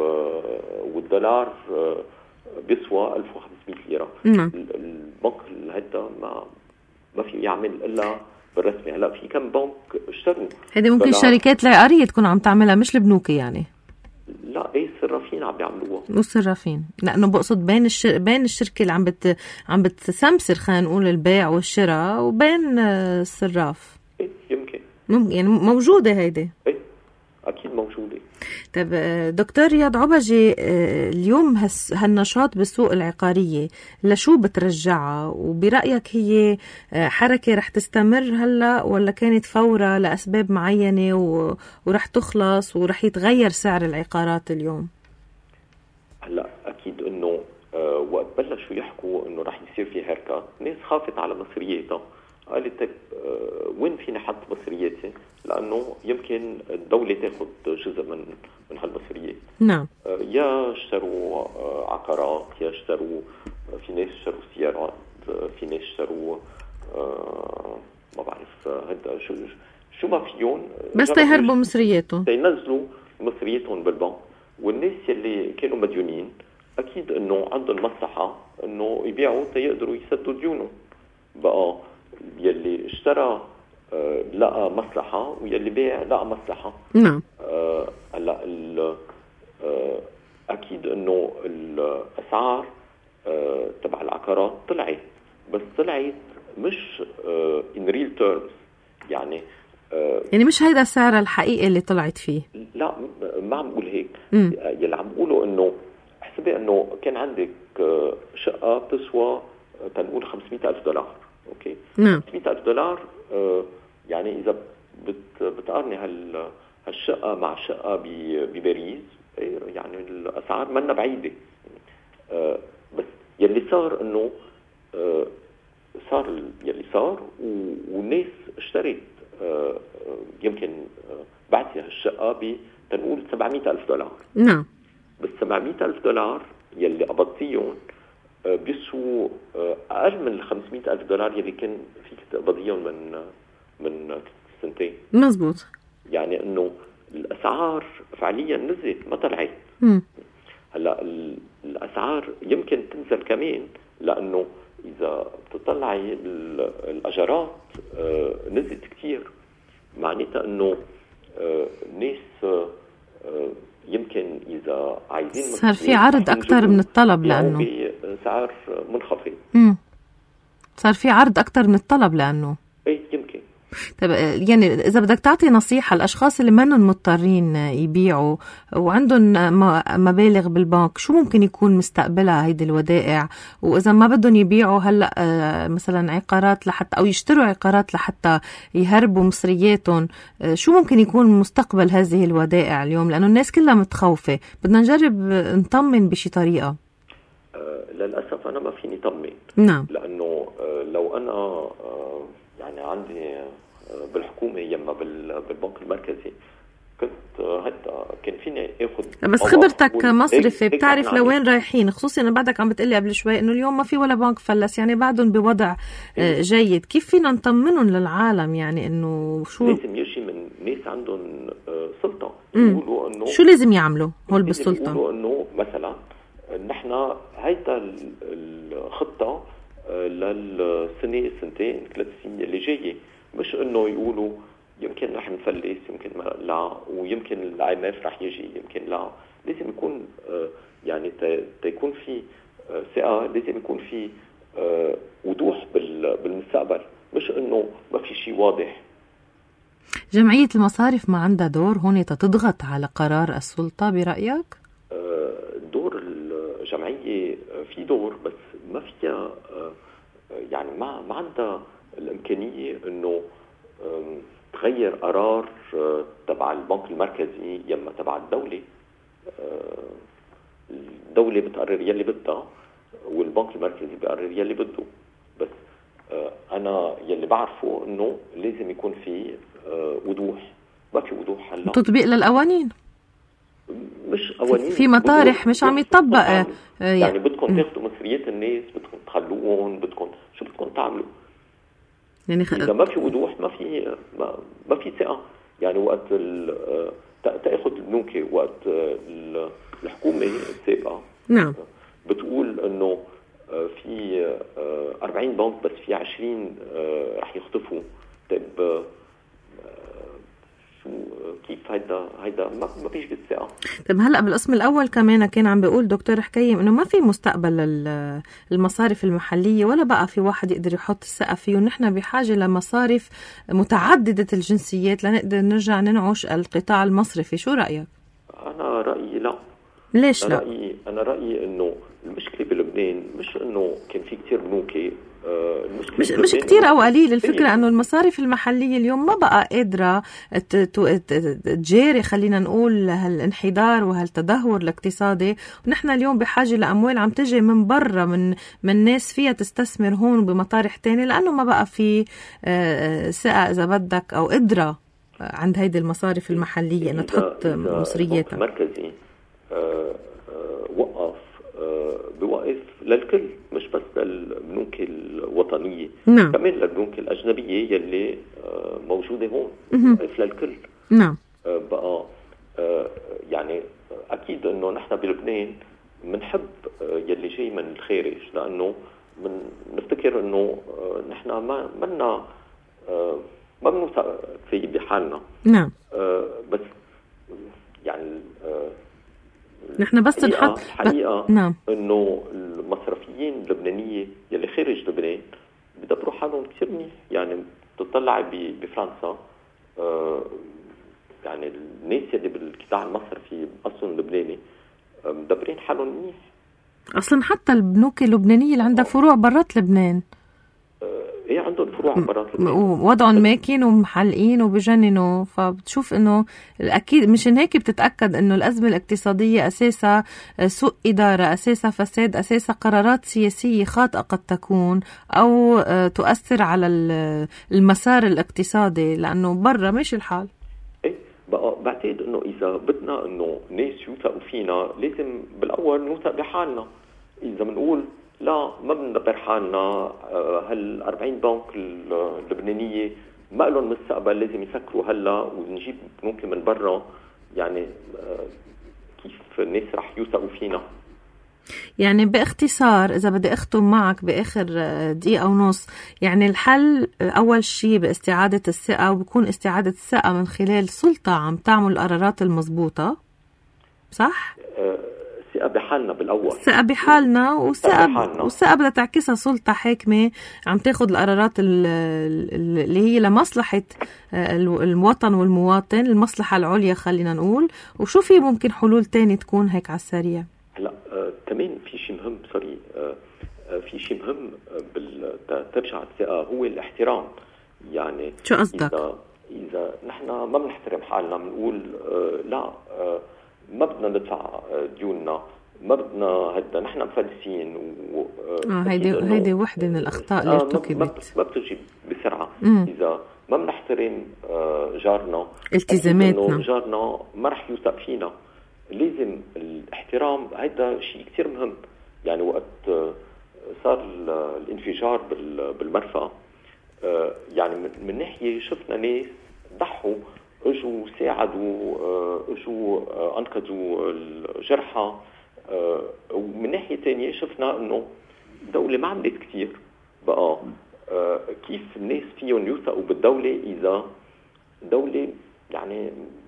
والدولار بيسوى ألف وخمسمئة ليرة. نعم. البنك هيدا ما ما في يعمل إلا بالرسمي. هلا في كم بنك اشتروا هذه ممكن الشركات العقارية تكون عم تعملها مش البنوك يعني؟ لا ايه الصرافين عم بيعملوها، مو الصرافين، لانه بقصد بين الشر... بين الشركه اللي عم بت عم بتسمسر خلينا نقول البيع والشراء وبين الصراف. ايه يمكن ممكن يعني موجوده هيدي. ايه اكيد موجوده. طيب دكتور رياض عبجي، اليوم هالنشاط بالسوق العقارية لشو بترجعها؟ وبرأيك هي حركة رح تستمر هلأ ولا كانت فورة لأسباب معينة ورح تخلص ورح يتغير سعر العقارات اليوم؟ هلأ أكيد إنه أه وقت بلشوا يحكوا إنه رح يصير في هيركات، ناس خافت على مصرياتها، قالت طيب أه وين فيني حط مصرياتي؟ لأنه يمكن الدولة تاخد جزء من من هالمصريات. نعم. أه يا اشتروا أه عقارات، يا اشتروا أه في ناس اشتروا سيارات، أه في ناس اشتروا أه ما بعرف هذا شو شو ما فيهم، بس تيهربوا مصرياتهم، تينزلوا مصرياتهم بالبنك. والناس يلي كانوا مديونين أكيد إنه عندهم مصلحة إنه يبيعوا تيقدروا يسدوا ديونهم. بقى يلي اشترى آه لقى مصلحة، ويلي بيع لقى مصلحة. نعم. هلا آه آه أكيد إنه الأسعار آه تبع العقارات طلعت، بس طلعت مش آه in real terms، يعني آه يعني مش هيدا السعر الحقيقي اللي طلعت فيه. لا ما عم بقول هيك. م. يلي عم بقوله إنه حسبي إنه كان عندك آه شقة بتسوى تنقول خمسمئة ألف دولار، أوكي؟ نعم. خمسمئة ألف دولار آه يعني إذا بت بتقارني هال هالشقة مع شقة بباريس، يعني الأسعار منا بعيدة. آه بس يلي صار إنه آه صار يلي صار والناس اشترت آه يمكن آه بعتي هالشقة بتنقول سبعمئة ألف دولار. نعم. بس سبعمئة ألف دولار يلي قبضتيهم آه بيسوا آه أقل من الخمسمئة ألف دولار يلي كان فيك تقبضيهم من من سنتين. مزبوط. يعني انه الاسعار فعليا نزلت ما طلعت. هلا الاسعار يمكن تنزل كمان، لانه اذا بتطلعي الاجارات نزلت كثير، معناتها انه الناس يمكن اذا عايزين صار في عرض اكثر من الطلب، لانه بسعر منخفض. امم صار في عرض اكثر من الطلب لانه ايه يمكن. طيب يعني اذا بدك تعطي نصيحه الاشخاص اللي منهم مضطرين يبيعوا وعندهم مبالغ بالبنك، شو ممكن يكون مستقبلها هيدي الودائع؟ واذا ما بدهم يبيعوا هلا مثلا عقارات لحتى او يشتروا عقارات لحتى يهربوا مصرياتهم، شو ممكن يكون مستقبل هذه الودائع اليوم؟ لانه الناس كلها متخوفه، بدنا نجرب نطمن بشي طريقه. أه للاسف انا ما فيني طمن. نعم. لانه أه لو انا أه يعني عندي بالحكومة يما بالبنك المركزي كنت حتى كان فيني اخذ. بس خبرتك مصرفي بتعرف لوين رايحين، خصوصا انه بعدك عم بتقلي قبل شوي انه اليوم ما في ولا بنك فلس، يعني بعدهم بوضع جيد. كيف فينا نطمنهم للعالم يعني انه شو لازم يجي من ناس عندهم سلطة يقولوا انه شو لازم يعملوا هول بالسلطة؟ يقولوا انه مثلا نحن هيدا الخطة للسنة سنتين ثلاث سنين اللي جاية، مش انه يقولوا يمكن رح نفلس يمكن لا، ويمكن الاي ام اف رح يجي يمكن لا. لازم يكون يعني تيكون في ثقة، لازم يكون في وضوح بالمستقبل، مش انه ما في شيء واضح. جمعية المصارف ما عندها دور هون تضغط على قرار السلطة برأيك؟ دور الجمعية في دور، بس ما فيها يعني ما ما عندها الإمكانية إنه تغير قرار تبع البنك المركزي يما تبع الدولة. الدولة بتقرر يلي بدها والبنك المركزي بيقرر يلي بده. بس أنا يلي بعرفه إنه لازم يكون في وضوح. ما في وضوح هلا. تطبيق للقوانين. مش قوانين، في مطارح مش عم يطبق. يعني, يعني بدكم تاخذوا مصريات الناس، بدكم تخلوهم، بدكم شو بدكم تعملوا؟ يعني خ... إذا ما في وضوح ما في ما, ما في ثقة. يعني وقت تأخذ البنوك وقت الحكومة السابقة نعم بتقول إنه في أربعين بنك بس في عشرين رح يخطفوا. طيب كيف هيدا هيدا ما ما بيجي الثقة. طيب هلا بالقسم الاول كمان كان عم بيقول دكتور حكيم انه ما في مستقبل للمصارف المحليه، ولا بقى في واحد يقدر يحط الثقه فيه، ونحن بحاجه لمصارف متعدده الجنسيات لنقدر نرجع ننعش القطاع المصرفي. شو رايك؟ انا رايي لا. ليش أنا لا؟ رأيي انا رايي انه المشكله بلبنان مش انه كان في كتير بنوك، مش مش كتير او قليل. الفكره انه المصارف المحليه اليوم ما بقى قادره تجاري خلينا نقول هالانحدار وهالتدهور الاقتصادي، ونحن اليوم بحاجه لاموال عم تجي من برا من من ناس فيها تستثمر هون بمطارح تانية، لانه ما بقى في ثقه اذا بدك او قدره عند هيدي المصارف المحليه انها تحط مصرياتها. مركزي وقف بوقف للكل، مش بس للبنوك الوطنية، نعم. كمان للبنوك الأجنبية يلي موجودة هون وقف للكل. نعم. بقى يعني أكيد أنه نحن بلبنان منحب يلي جاي من الخارج، لأنه من نفتكر أنه نحن ما منا ما بنوثق في بحالنا. نعم. بس يعني نحن بس نحط الحقيقة ب... نعم. انه المصرفيين اللبنانية يلي خارج لبنان بدبروا حالهم كثير منيح. يعني بتطلعي بفرنسا آه يعني الناس يلي بالقطاع المصرفي اصلا لبناني مدبرين حالهم منيح. اصلا حتى البنوك اللبنانية اللي عندها فروع برات لبنان ايه عندهم فروع برات لبنان ووضعهم ماكين ومحلقين وبجننوا. فبتشوف انه اكيد مشان هيك بتتاكد انه الازمه الاقتصاديه اساسها سوء اداره، اساسها فساد، اساسها قرارات سياسيه خاطئه قد تكون او تؤثر على المسار الاقتصادي، لانه برا ماشي الحال. ايه بقى بعتقد انه اذا بدنا انه ناس يوثقوا فينا لازم بالاول نوثق بحالنا. اذا بنقول لا ما بندبر حالنا هال أربعين بنك اللبنانية ما لهم مستقبل، لازم يفكروا هلا ونجيب ممكن من برا يعني كيف الناس رح يوثقوا فينا. يعني باختصار إذا بدي أختم معك بآخر دقيقة ونص، يعني الحل أول شيء باستعادة الثقة، وبكون استعادة الثقة من خلال سلطة عم تعمل القرارات المضبوطة، صح؟ ثقة بحالنا بالأول، ثقة بحالنا، وثقة وثقة بدها تعكسها سلطة حاكمة عم تاخد القرارات اللي هي لمصلحة الوطن والمواطن، المصلحة العليا خلينا نقول. وشو في ممكن حلول تاني تكون هيك على السريع؟ هلا آه، كمان في شيء مهم سوري آه، آه، في شيء مهم بالترجع الثقة هو الاحترام. يعني شو قصدك؟ إذا إذا نحن ما بنحترم حالنا بنقول آه لا آه ما بدنا ندفع ديوننا، ما بدنا هدا نحن مفلسين و اه هيدي هيدي وحده من الاخطاء اللي ارتكبت. ما بتجي بسرعه. مم. اذا ما بنحترم جارنا، التزاماتنا، جارنا ما رح يوثق فينا. لازم الاحترام، هيدا شيء كثير مهم. يعني وقت صار الانفجار بالمرفأ، يعني من ناحيه شفنا ناس ضحوا، اجوا ساعدوا، اجوا انقذوا الجرحى، ومن ناحيه ثانيه شفنا انه الدوله ما عملت كثير. بقى كيف الناس فيهم يوثقوا بالدوله اذا الدوله يعني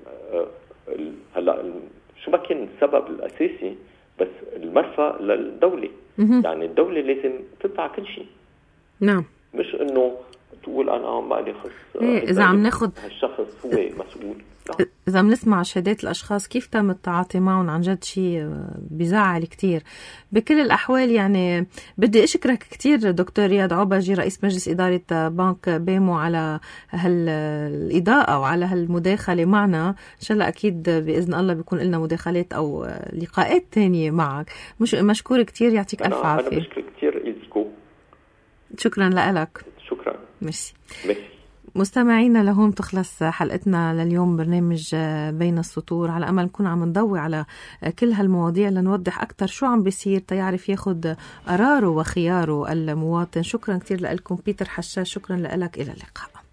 هلا شو ما كان السبب الاساسي، بس المرفأ للدوله. يعني الدوله لازم تدفع كل شيء. نعم، مش انه تقول انا ما لي خص. إيه إذا عم ناخد هالشخص هو مسؤول. لا. إذا بنسمع شهادات الأشخاص كيف تم التعاطي معهم، عن جد شيء بزعل كتير. بكل الأحوال يعني بدي أشكرك كتير دكتور رياض عوبجي، رئيس مجلس إدارة بنك بيمو، على هالإضاءة وعلى هالمداخلة معنا. إن شاء الله أكيد بإذن الله بيكون لنا مداخلات أو لقاءات تانية معك. مش مشكور كتير، يعطيك ألف عافية. أنا بشكر كتير إلكو. شكرا لك. شكرا. ميرسي. ميرسي. مستمعينا، لهون تخلص حلقتنا لليوم برنامج بين السطور، على أمل نكون عم نضوي على كل هالمواضيع لنوضح أكتر شو عم بيصير تيعرف ياخد قراره وخياره المواطن. شكرا كتير لكم بيتر حشاش، شكرا لك، إلى اللقاء.